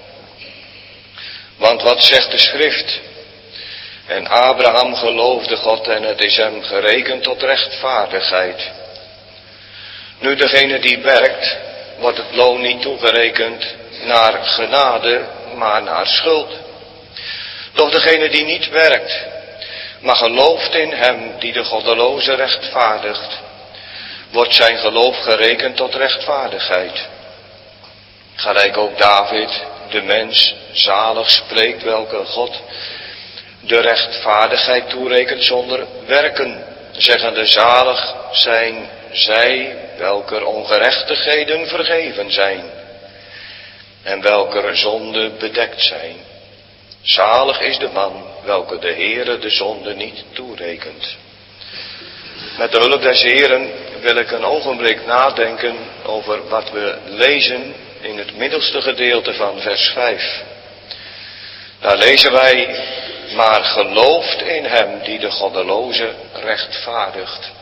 Want wat zegt de schrift? En Abraham geloofde God en het is hem gerekend tot rechtvaardigheid. Nu degene die werkt, wordt het loon niet toegerekend naar genade, maar naar schuld. Doch degene die niet werkt, maar gelooft in hem die de goddeloze rechtvaardigt, wordt zijn geloof gerekend tot rechtvaardigheid. Gelijk ook David, de mens, zalig spreekt, welke God de rechtvaardigheid toerekent zonder werken, zeggende zalig zijn zij, welker ongerechtigheden vergeven zijn en welker zonden bedekt zijn. Zalig is de man, welke de Heere de zonde niet toerekent. Met de hulp des Heeren wil ik een ogenblik nadenken over wat we lezen in het middelste gedeelte van vers vijf. Daar lezen wij, maar gelooft in hem die de goddeloze rechtvaardigt.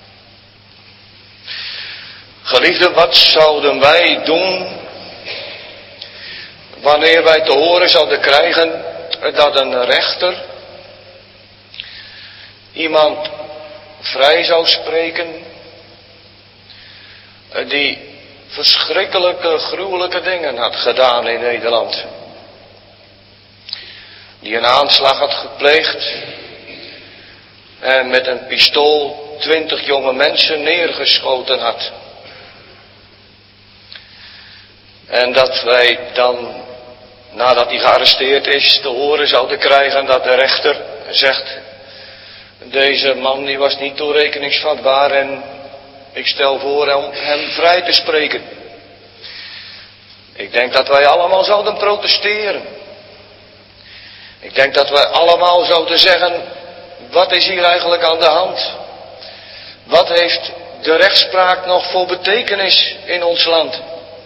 Geliefden, wat zouden wij doen wanneer wij te horen zouden krijgen dat een rechter iemand vrij zou spreken die verschrikkelijke, gruwelijke dingen had gedaan in Nederland. Die een aanslag had gepleegd en met een pistool twintig jonge mensen neergeschoten had. En dat wij dan, nadat hij gearresteerd is, te horen zouden krijgen dat de rechter zegt, deze man die was niet toerekeningsvatbaar en ik stel voor om hem vrij te spreken. Ik denk dat wij allemaal zouden protesteren. Ik denk dat wij allemaal zouden zeggen, wat is hier eigenlijk aan de hand? Wat heeft de rechtspraak nog voor betekenis in ons land?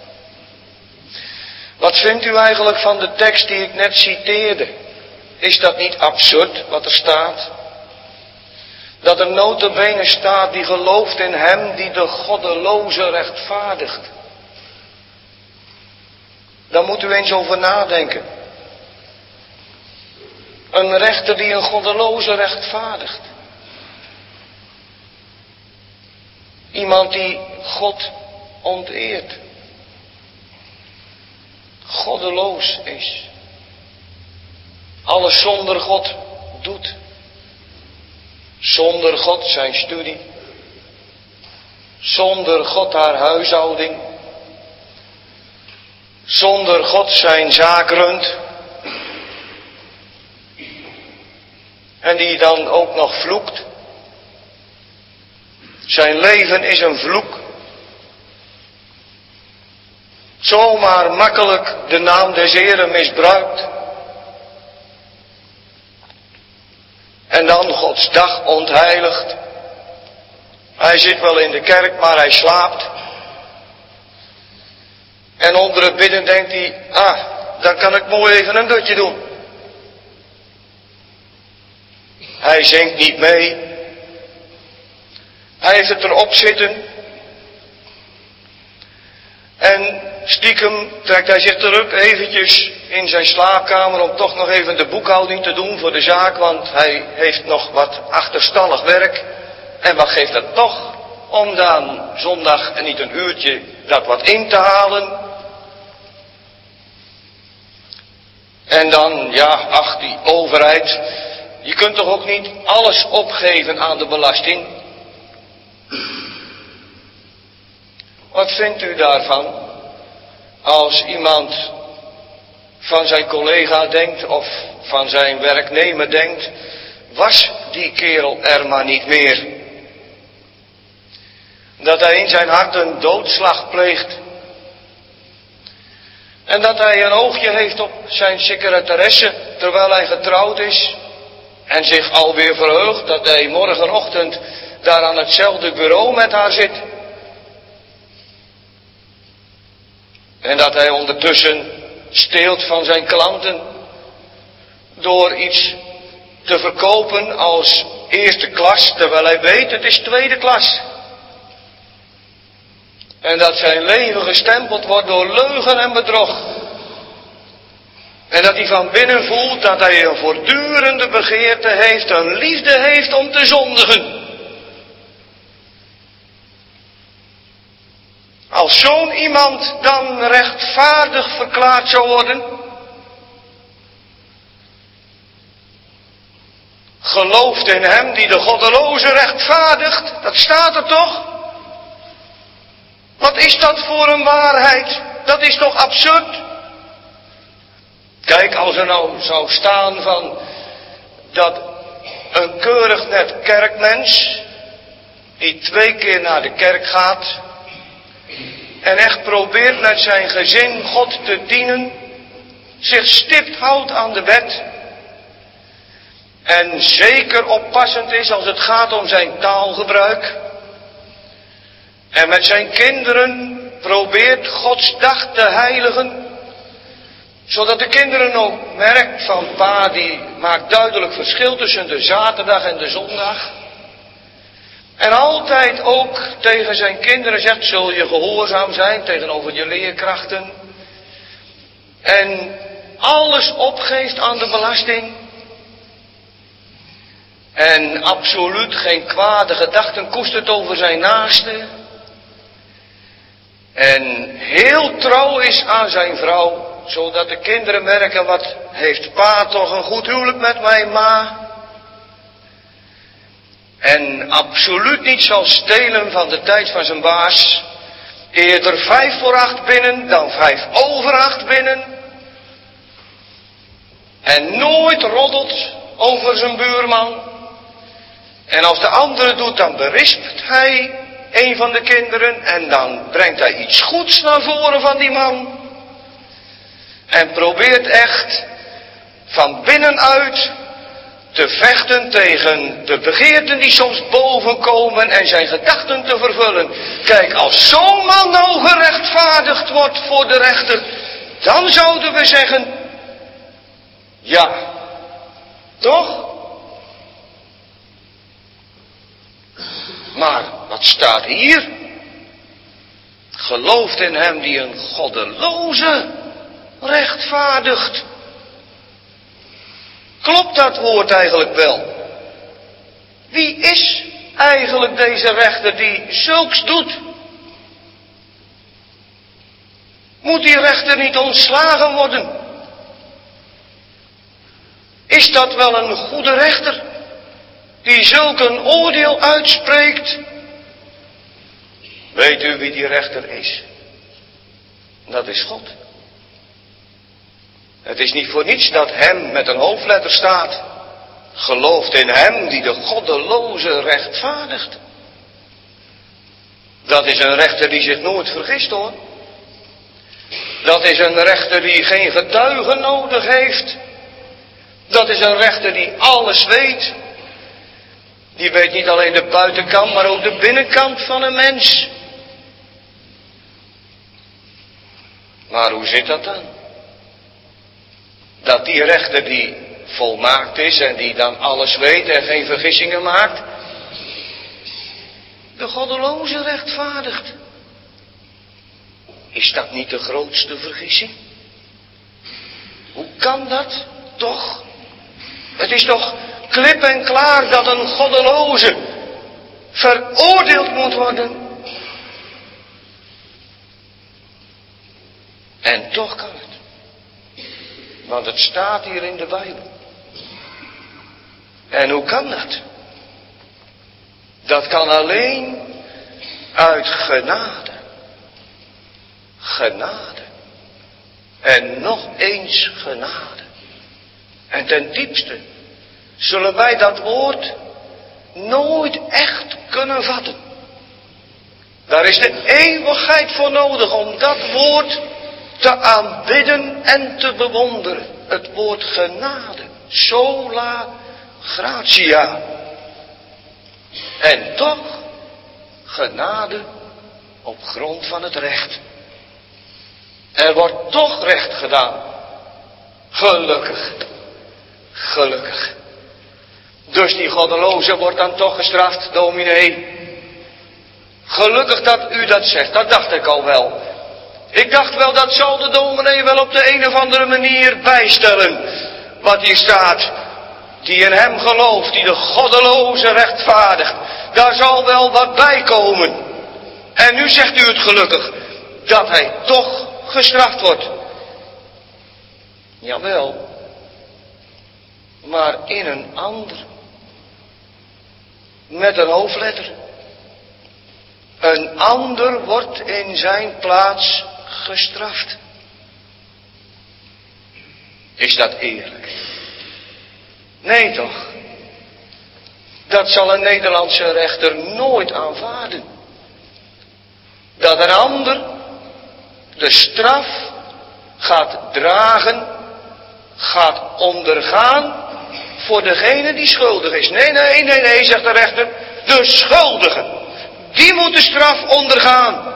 Wat vindt u eigenlijk van de tekst die ik net citeerde? Is dat niet absurd wat er staat? Dat er nota bene staat die gelooft in hem die de goddeloze rechtvaardigt. Daar moet u eens over nadenken. Een rechter die een goddeloze rechtvaardigt. Iemand die God onteert. Goddeloos is. Alles zonder God doet. Zonder God zijn studie. Zonder God haar huishouding. Zonder God zijn zaak runt. En die dan ook nog vloekt. Zijn leven is een vloek. Zomaar makkelijk de naam des Heren misbruikt. En dan Gods dag ontheiligt. Hij zit wel in de kerk, maar hij slaapt. En onder het bidden denkt hij, ah, dan kan ik mooi even een dutje doen. Hij zingt niet mee. Hij heeft het erop zitten. En stiekem trekt hij zich terug eventjes in zijn slaapkamer om toch nog even de boekhouding te doen voor de zaak, want hij heeft nog wat achterstallig werk. En wat geeft dat toch om dan zondag en niet een uurtje dat wat in te halen? En dan, ja, ach, die overheid, je kunt toch ook niet alles opgeven aan de belasting? Wat vindt u daarvan? Als iemand van zijn collega denkt of van zijn werknemer denkt, was die kerel er maar niet meer. Dat hij in zijn hart een doodslag pleegt. En dat hij een oogje heeft op zijn secretaresse terwijl hij getrouwd is. En zich alweer verheugt dat hij morgenochtend daar aan hetzelfde bureau met haar zit. En dat hij ondertussen steelt van zijn klanten door iets te verkopen als eerste klas, terwijl hij weet het is tweede klas. En dat zijn leven gestempeld wordt door leugen en bedrog. En dat hij van binnen voelt dat hij een voortdurende begeerte heeft, een liefde heeft om te zondigen. Als zo'n iemand dan rechtvaardig verklaard zou worden, gelooft in hem die de goddeloze rechtvaardigt, dat staat er toch? Wat is dat voor een waarheid? Dat is toch absurd? Kijk, als er nou zou staan van dat een keurig net kerkmens, die twee keer naar de kerk gaat en echt probeert met zijn gezin God te dienen, zich stipt houdt aan de wet en zeker oppassend is als het gaat om zijn taalgebruik en met zijn kinderen probeert Gods dag te heiligen, zodat de kinderen ook merken van pa die maakt duidelijk verschil tussen de zaterdag en de zondag. En altijd ook tegen zijn kinderen zegt, zul je gehoorzaam zijn tegenover je leerkrachten. En alles opgeeft aan de belasting. En absoluut geen kwade gedachten koestert over zijn naaste. En heel trouw is aan zijn vrouw. Zodat de kinderen merken, wat heeft pa toch een goed huwelijk met mijn ma. En absoluut niet zal stelen van de tijd van zijn baas. Eerder vijf voor acht binnen dan vijf over acht binnen. En nooit roddelt over zijn buurman. En als de andere doet, dan berispt hij een van de kinderen. En dan brengt hij iets goeds naar voren van die man. En probeert echt van binnenuit te vechten tegen de begeerten die soms bovenkomen en zijn gedachten te vervullen. Kijk, als zo'n man nou gerechtvaardigd wordt voor de rechter, dan zouden we zeggen, ja, toch? Maar wat staat hier? Gelooft in hem die een goddeloze rechtvaardigt. Klopt dat woord eigenlijk wel? Wie is eigenlijk deze rechter die zulks doet? Moet die rechter niet ontslagen worden? Is dat wel een goede rechter die zulk een oordeel uitspreekt? Weet u wie die rechter is? Dat is God. Het is niet voor niets dat hem met een hoofdletter staat. Gelooft in hem die de goddeloze rechtvaardigt. Dat is een rechter die zich nooit vergist hoor. Dat is een rechter die geen getuigen nodig heeft. Dat is een rechter die alles weet. Die weet niet alleen de buitenkant, maar ook de binnenkant van een mens. Maar hoe zit dat dan? Dat die rechter die volmaakt is en die dan alles weet en geen vergissingen maakt, de goddeloze rechtvaardigt. Is dat niet de grootste vergissing? Hoe kan dat toch? Het is toch klip en klaar dat een goddeloze veroordeeld moet worden. En toch kan het. Want het staat hier in de Bijbel. En hoe kan dat? Dat kan alleen uit genade. Genade. En nog eens genade. En ten diepste zullen wij dat woord nooit echt kunnen vatten. Daar is de eeuwigheid voor nodig om dat woord te aanbidden en te bewonderen. Het woord genade. Sola gratia. En toch genade op grond van het recht. Er wordt toch recht gedaan. Gelukkig. Gelukkig. Dus die goddeloze wordt dan toch gestraft, dominee. Gelukkig dat u dat zegt, dat dacht ik al wel. Ik dacht wel, dat zal de dominee wel op de een of andere manier bijstellen. Wat hier staat, die in hem gelooft, die de goddeloze rechtvaardigt. Daar zal wel wat bij komen. En nu zegt u het gelukkig, dat hij toch gestraft wordt. Jawel, maar in een ander. Met een hoofdletter. Een ander wordt in zijn plaats gestraft. Is dat eerlijk? Nee toch? Dat zal een Nederlandse rechter nooit aanvaarden. Dat een ander de straf gaat dragen, gaat ondergaan voor degene die schuldig is. Nee, nee, nee, nee, zegt de rechter. De schuldige, die moet de straf ondergaan.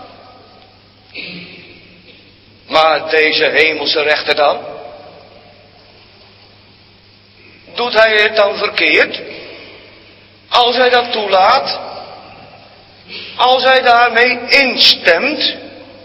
Maar deze hemelse rechter dan? Doet hij het dan verkeerd? Als hij dat toelaat? Als hij daarmee instemt?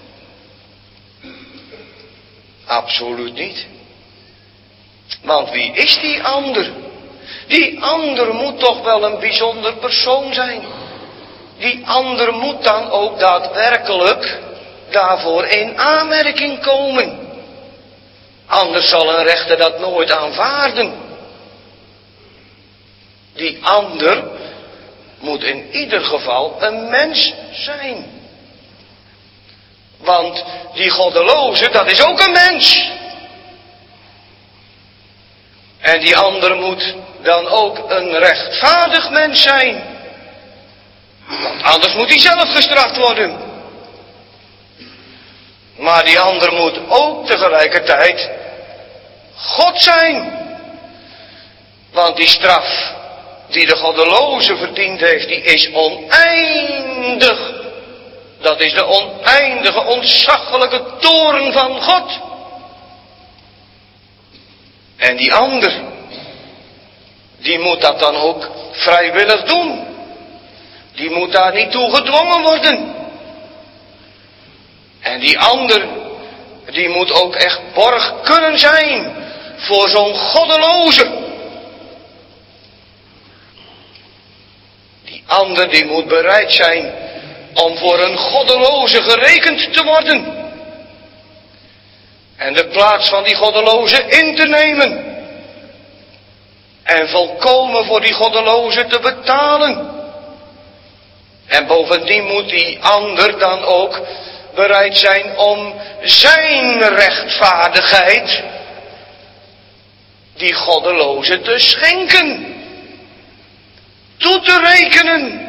Absoluut niet. Want wie is die ander? Die ander moet toch wel een bijzonder persoon zijn. Die ander moet dan ook daadwerkelijk daarvoor in aanmerking komen. Anders zal een rechter dat nooit aanvaarden. Die ander moet in ieder geval een mens zijn. Want die goddeloze, dat is ook een mens. En die ander moet dan ook een rechtvaardig mens zijn. Want anders moet hij zelf gestraft worden. Maar die ander moet ook tegelijkertijd God zijn. Want die straf die de goddeloze verdiend heeft, die is oneindig. Dat is de oneindige, ontzaglijke toorn van God. En die ander, die moet dat dan ook vrijwillig doen. Die moet daar niet toe gedwongen worden. En die ander, die moet ook echt borg kunnen zijn voor zo'n goddeloze. Die ander, die moet bereid zijn om voor een goddeloze gerekend te worden. En de plaats van die goddeloze in te nemen. En volkomen voor die goddeloze te betalen. En bovendien moet die ander dan ook bereid zijn om zijn rechtvaardigheid die goddeloze te schenken. Toe te rekenen.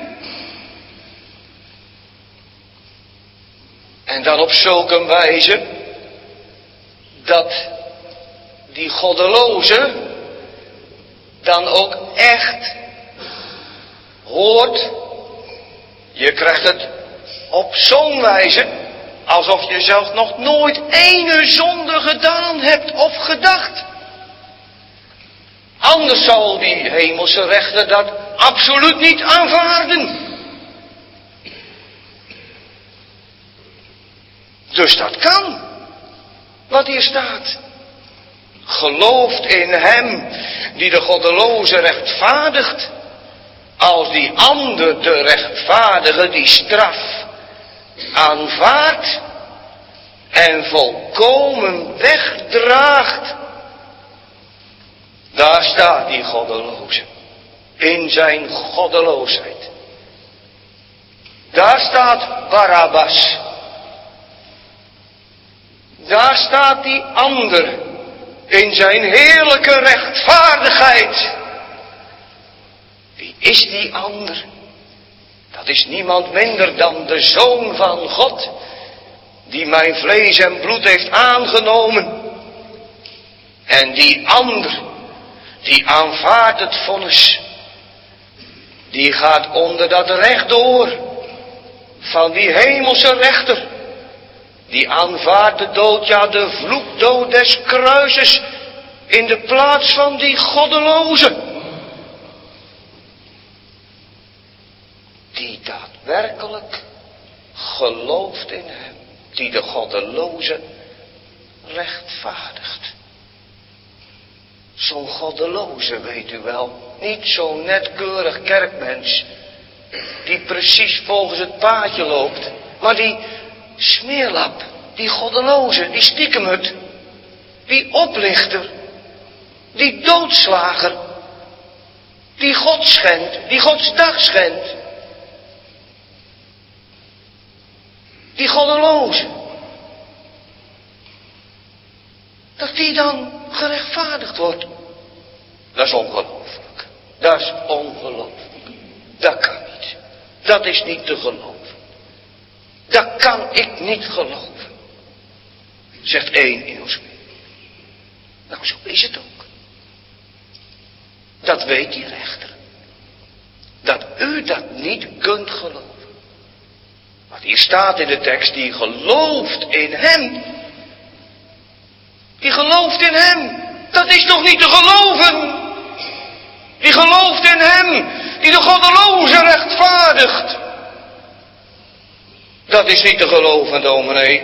En dan op zulke wijze dat die goddeloze dan ook echt hoort. Je krijgt het op zo'n wijze alsof je zelf nog nooit ene zonde gedaan hebt of gedacht. Anders zal die hemelse rechter dat absoluut niet aanvaarden. Dus dat kan, wat hier staat. Gelooft in hem die de goddeloze rechtvaardigt. Als die ander, de rechtvaardige, die straf aanvaardt en volkomen wegdraagt. Daar staat die goddeloze, in zijn goddeloosheid. Daar staat Barabbas. Daar staat die ander, in zijn heerlijke rechtvaardigheid. Wie is die ander? Dat is niemand minder dan de Zoon van God, die mijn vlees en bloed heeft aangenomen. En die ander, die aanvaardt het vonnis. Die gaat onder dat recht door van die hemelse rechter. Die aanvaardt de dood, ja de vloekdood des kruises in de plaats van die goddeloze. Die daadwerkelijk gelooft in hem. Die de goddeloze rechtvaardigt. Zo'n goddeloze, weet u wel. Niet zo'n netkeurig kerkmens. Die precies volgens het paadje loopt. Maar die smeerlap. Die goddeloze. Die stiekemut. Die oplichter. Die doodslager. Die God schendt. Die Gods dag schendt. Die goddeloze. Dat die dan gerechtvaardigd wordt. Dat is ongelooflijk. Dat is ongelooflijk. Dat kan niet. Dat is niet te geloven. Dat kan ik niet geloven. Zegt één eeuwsman. Nou, zo is het ook. Dat weet die rechter. Dat u dat niet kunt geloven. Want hier staat in de tekst, die gelooft in hem. Die gelooft in hem. Dat is toch niet te geloven? Die gelooft in hem. Die de goddeloze rechtvaardigt. Dat is niet te geloven, dominee.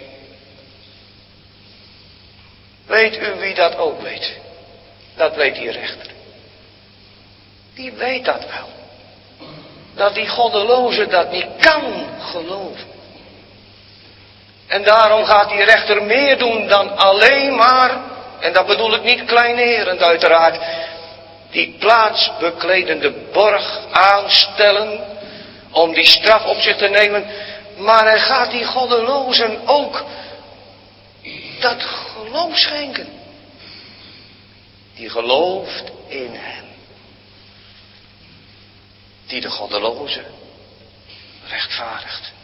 Weet u wie dat ook weet? Dat weet die rechter. Die weet dat wel. Dat die goddeloze dat niet kan geloven. En daarom gaat die rechter meer doen dan alleen maar, en dat bedoel ik niet kleinerend uiteraard, die plaatsbekledende borg aanstellen om die straf op zich te nemen. Maar hij gaat die goddelozen ook dat geloof schenken. Die gelooft in hem. Die de goddeloze rechtvaardigt.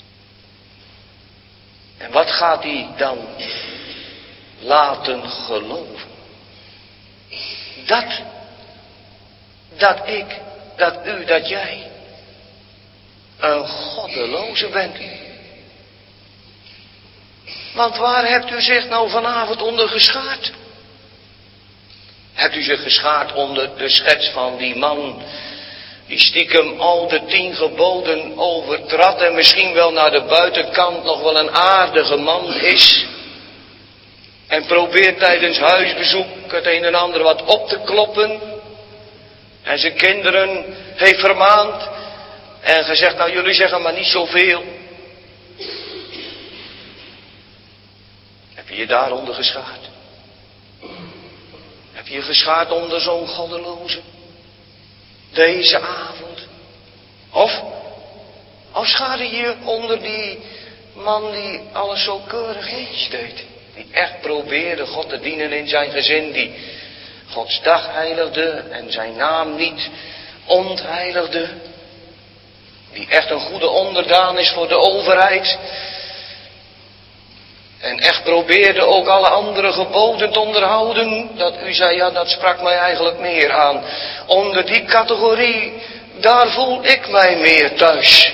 En wat gaat hij dan laten geloven? Dat, dat ik, dat u, dat jij een goddeloze bent. Want waar hebt u zich nou vanavond onder geschaard? Hebt u zich geschaard onder de schets van die man die stiekem al de tien geboden overtrad en misschien wel naar de buitenkant nog wel een aardige man is? En probeert tijdens huisbezoek het een en ander wat op te kloppen. En zijn kinderen heeft vermaand en gezegd, nou jullie zeggen maar niet zoveel. Heb je je daaronder geschaard? Heb je je geschaard onder zo'n goddeloze? Deze avond. Of, of schaar je je onder die man die alles zo keurig netjes deed. Die echt probeerde God te dienen in zijn gezin. Die Gods dag heiligde en zijn naam niet ontheiligde. Die echt een goede onderdaan is voor de overheid. En echt probeerde ook alle andere geboden te onderhouden. Dat u zei, ja dat sprak mij eigenlijk meer aan. Onder die categorie, daar voel ik mij meer thuis.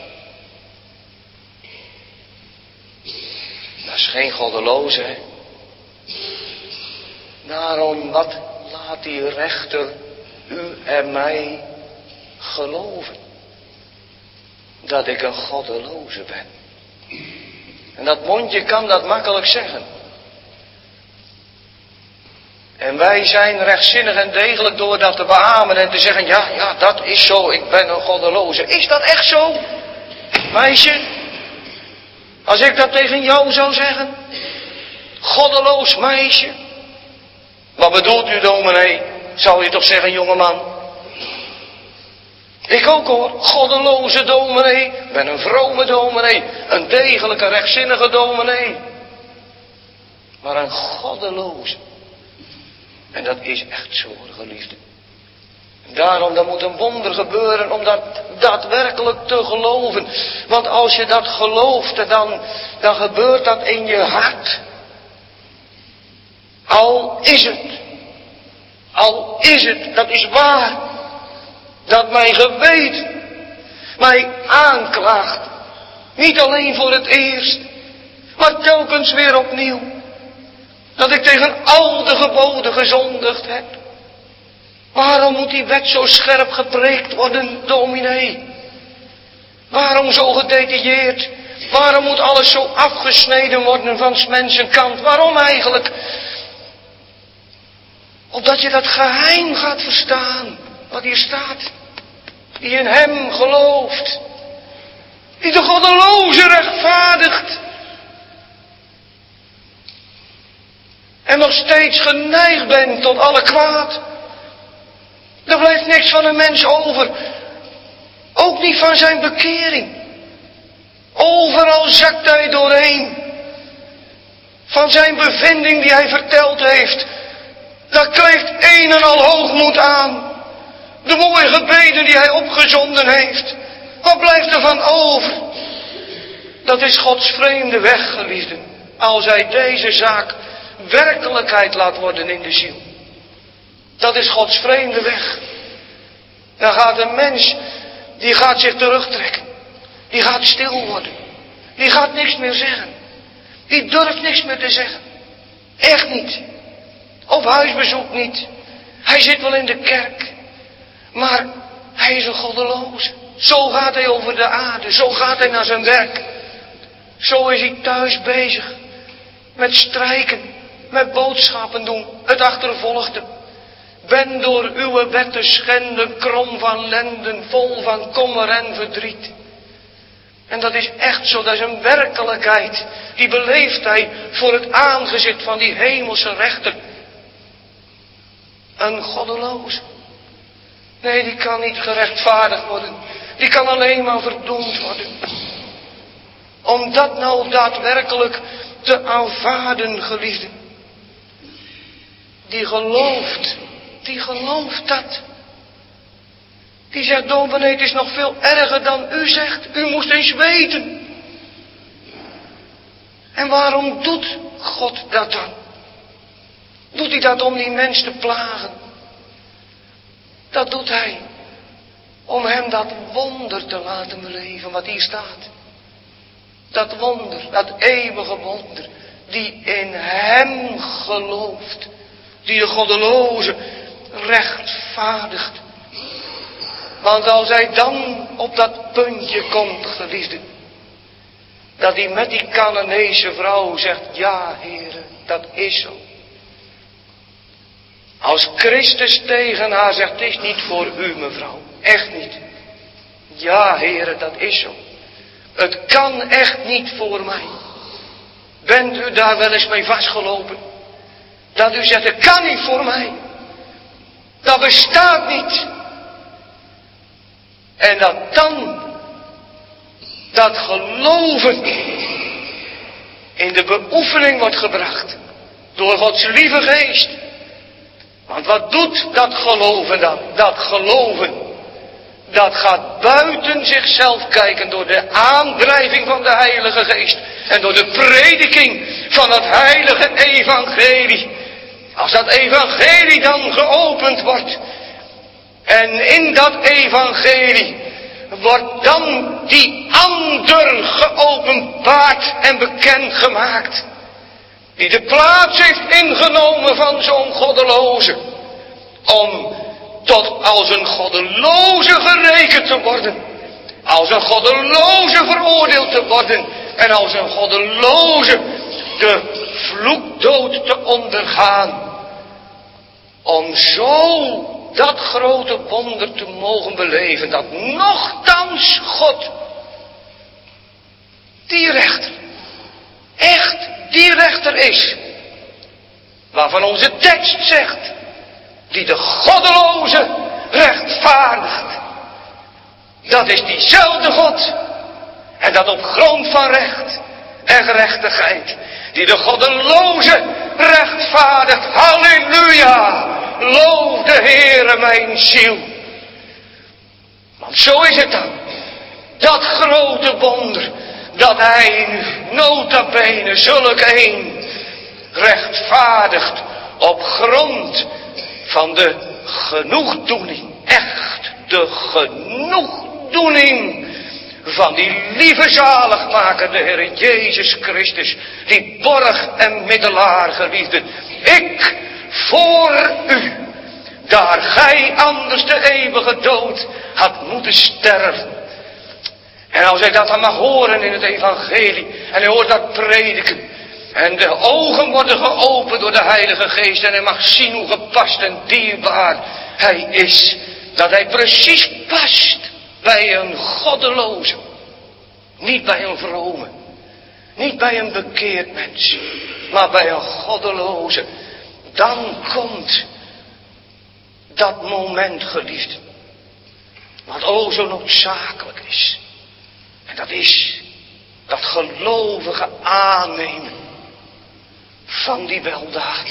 Dat is geen goddeloze, hè. Daarom, wat laat die rechter u en mij geloven? Dat ik een goddeloze ben. En dat mondje kan dat makkelijk zeggen. En wij zijn rechtzinnig en degelijk door dat te beamen en te zeggen, ja, ja, dat is zo, ik ben een goddeloze. Is dat echt zo, meisje? Als ik dat tegen jou zou zeggen, goddeloos meisje. Wat bedoelt u, dominee? Zou je toch zeggen, jongeman? Ik ook hoor, goddeloze dominee. Ik ben een vrome dominee. Een degelijke, rechtzinnige dominee. Maar een goddeloze. En dat is echt zo, geliefde. Daarom, dan moet een wonder gebeuren om dat daadwerkelijk te geloven. Want als je dat gelooft, dan, dan gebeurt dat in je hart. Al is het Al is het, dat is waar, dat mijn geweten mij aanklaagt. Niet alleen voor het eerst, maar telkens weer opnieuw. Dat ik tegen al de geboden gezondigd heb. Waarom moet die wet zo scherp gepreekt worden, dominee? Waarom zo gedetailleerd? Waarom moet alles zo afgesneden worden van 's mensen kant? Waarom eigenlijk? Opdat je dat geheim gaat verstaan, wat hier staat. Die in hem gelooft. Die de goddeloze rechtvaardigt. En nog steeds geneigd bent tot alle kwaad. Er blijft niks van een mens over. Ook niet van zijn bekering. Overal zakt hij doorheen. Van zijn bevinding die hij verteld heeft. Daar kleeft een en al hoogmoed aan. De mooie gebeden die hij opgezonden heeft. Wat blijft er van over? Dat is Gods vreemde weg, geliefden. Als hij deze zaak werkelijkheid laat worden in de ziel. Dat is Gods vreemde weg. Dan gaat een mens, die gaat zich terugtrekken. Die gaat stil worden. Die gaat niks meer zeggen. Die durft niks meer te zeggen. Echt niet. Op huisbezoek niet. Hij zit wel in de kerk. Maar hij is een goddeloze. Zo gaat hij over de aarde. Zo gaat hij naar zijn werk. Zo is hij thuis bezig. Met strijken. Met boodschappen doen. Het achtervolgt hem. Ben door uw wetten schenden, krom van lenden, vol van kommer en verdriet. En dat is echt zo, dat is een werkelijkheid. Die beleeft hij voor het aangezicht van die hemelse rechter. Een goddeloze. Nee, die kan niet gerechtvaardigd worden. Die kan alleen maar verdoemd worden. Om dat nou daadwerkelijk te aanvaarden, geliefden. Die gelooft. Die gelooft dat. Die zegt, dominee, het is nog veel erger dan u zegt. U moest eens weten. En waarom doet God dat dan? Doet hij dat om die mens te plagen? Dat doet hij om hem dat wonder te laten beleven wat hier staat. Dat wonder, dat eeuwige wonder, die in hem gelooft. Die de goddeloze rechtvaardigt. Want als hij dan op dat puntje komt, geliefde, dat hij met die Canaanese vrouw zegt, ja, heren, dat is zo. Als Christus tegen haar zegt, het is niet voor u, mevrouw, echt niet. Ja, heren, dat is zo. Het kan echt niet voor mij. Bent u daar wel eens mee vastgelopen? Dat u zegt, het kan niet voor mij. Dat bestaat niet. En dat dan, dat geloven in de beoefening wordt gebracht. Door Gods lieve geest. Want wat doet dat geloven dan? Dat geloven, dat gaat buiten zichzelf kijken door de aandrijving van de Heilige Geest. En door de prediking van het heilige evangelie. Als dat evangelie dan geopend wordt. En in dat evangelie wordt dan die ander geopenbaard en bekendgemaakt. Die de plaats heeft ingenomen van zo'n goddeloze. Om tot als een goddeloze gerekend te worden. Als een goddeloze veroordeeld te worden. En als een goddeloze de vloekdood te ondergaan. Om zo dat grote wonder te mogen beleven. Dat nochtans God, die rechter, echt die rechter is. Waarvan onze tekst zegt, die de goddeloze rechtvaardigt. Dat is diezelfde God. En dat op grond van recht en gerechtigheid. Die de goddeloze rechtvaardigt. Halleluja. Loof de Heere mijn ziel. Want zo is het dan. Dat grote wonder. Dat hij nota bene zulk een rechtvaardigt op grond van de genoegdoening, echt de genoegdoening van die lieve zaligmakende Heer Jezus Christus, die borg en middelaar geliefde. Ik voor u, daar gij anders de eeuwige dood had moeten sterven. En als hij dat dan mag horen in het evangelie, en hij hoort dat prediken, en de ogen worden geopend door de Heilige Geest, en hij mag zien hoe gepast en dierbaar hij is, dat hij precies past bij een goddeloze, niet bij een vrome, niet bij een bekeerd mens, maar bij een goddeloze. Dan komt dat moment, geliefd, wat o zo noodzakelijk is. En dat is dat gelovige aannemen van die weldaad.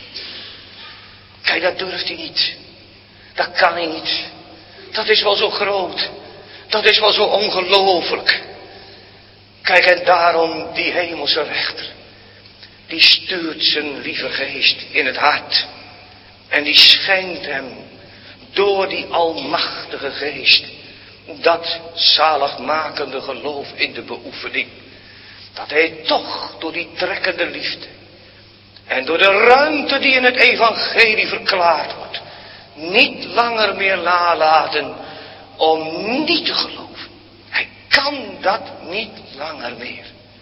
Kijk, dat durft hij niet. Dat kan hij niet. Dat is wel zo groot. Dat is wel zo ongelooflijk. Kijk, en daarom die hemelse rechter, die stuurt zijn lieve geest in het hart. En die schenkt hem door die almachtige geest dat zaligmakende geloof in de beoefening. Dat hij toch door die trekkende liefde en door de ruimte die in het evangelie verklaard wordt, niet langer meer nalaten om niet te geloven. Hij kan dat niet langer meer.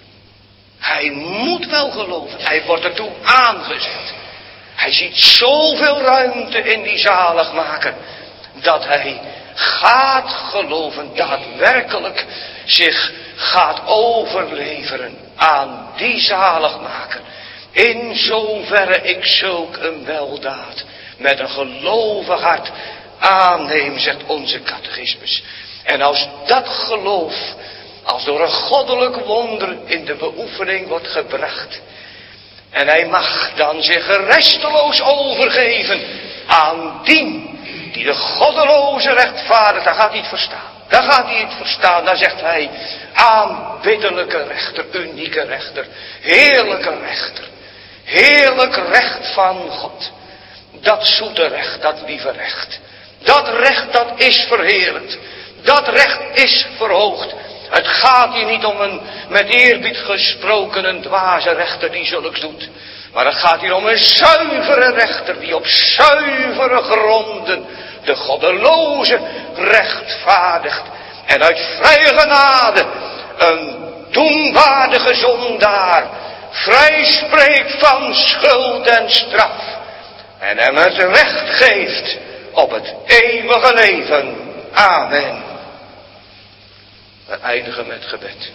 Hij moet wel geloven. Hij wordt ertoe aangezet. Hij ziet zoveel ruimte in die zaligmaker, dat hij gaat geloven, daadwerkelijk zich gaat overleveren aan die zaligmaker. In zoverre ik zulk een weldaad met een gelovig hart aanneem, zegt onze catechismus. En als dat geloof, als door een goddelijk wonder in de beoefening wordt gebracht, en hij mag dan zich resteloos overgeven aan dien die de goddeloze rechtvaardigt, dan gaat hij het verstaan. Dan gaat hij het verstaan. Dan zegt hij, aanbiddelijke rechter, unieke rechter, heerlijke rechter, heerlijk recht van God. Dat zoete recht, dat lieve recht. Dat recht, dat is verheerlijkt. Dat recht is verhoogd. Het gaat hier niet om een met eerbied gesproken een dwaze rechter die zulks doet. Maar het gaat hier om een zuivere rechter die op zuivere gronden de goddeloze rechtvaardigt. En uit vrije genade een doenwaardige zondaar vrijspreekt van schuld en straf. En hem het recht geeft op het eeuwige leven. Amen. We eindigen met gebed.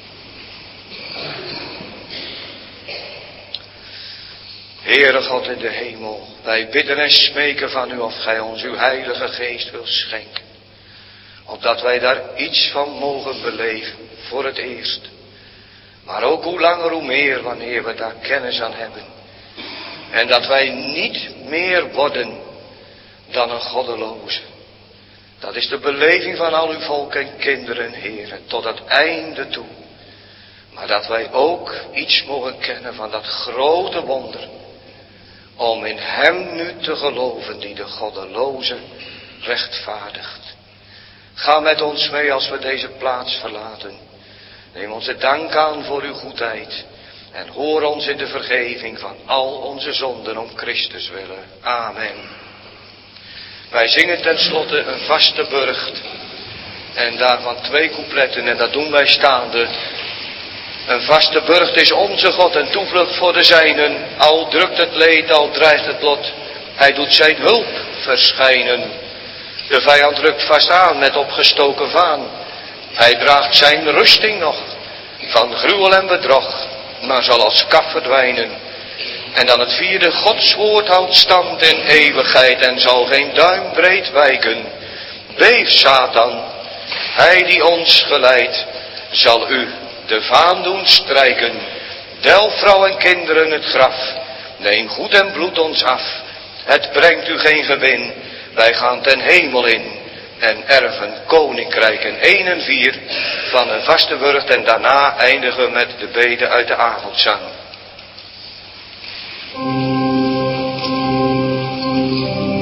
Heere God in de hemel, wij bidden en smeken van u of gij ons uw heilige geest wilt schenken. Opdat wij daar iets van mogen beleven, voor het eerst. Maar ook hoe langer hoe meer wanneer we daar kennis aan hebben. En dat wij niet meer worden dan een goddeloze. Dat is de beleving van al uw volk en kinderen, Heere, tot het einde toe. Maar dat wij ook iets mogen kennen van dat grote wonder, om in hem nu te geloven die de goddeloze rechtvaardigt. Ga met ons mee als we deze plaats verlaten. Neem onze dank aan voor uw goedheid. En hoor ons in de vergeving van al onze zonden om Christus willen. Amen. Wij zingen tenslotte een vaste burcht. En daarvan twee coupletten, en dat doen wij staande. Een vaste burcht is onze God en toevlucht voor de zijnen. Al drukt het leed, al dreigt het lot. Hij doet zijn hulp verschijnen. De vijand rukt vast aan met opgestoken vaan. Hij draagt zijn rusting nog van gruwel en bedrog, maar zal als kaf verdwijnen. En dan het vierde, Gods woord houdt stand in eeuwigheid en zal geen duim breed wijken. Beef Satan, hij die ons geleidt, zal u de vaan doen strijken. Del vrouw en kinderen het graf, neem goed en bloed ons af. Het brengt u geen gewin, wij gaan ten hemel in en erven koninkrijken. één en vier van een vaste burcht en daarna eindigen we met de bede uit de avondzang.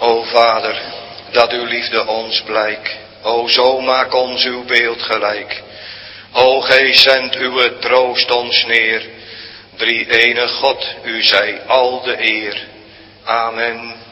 O Vader, dat uw liefde ons blijk. O zo maak ons uw beeld gelijk. O Geest, zend uw troost ons neer. Drie ene God, u zij al de eer. Amen.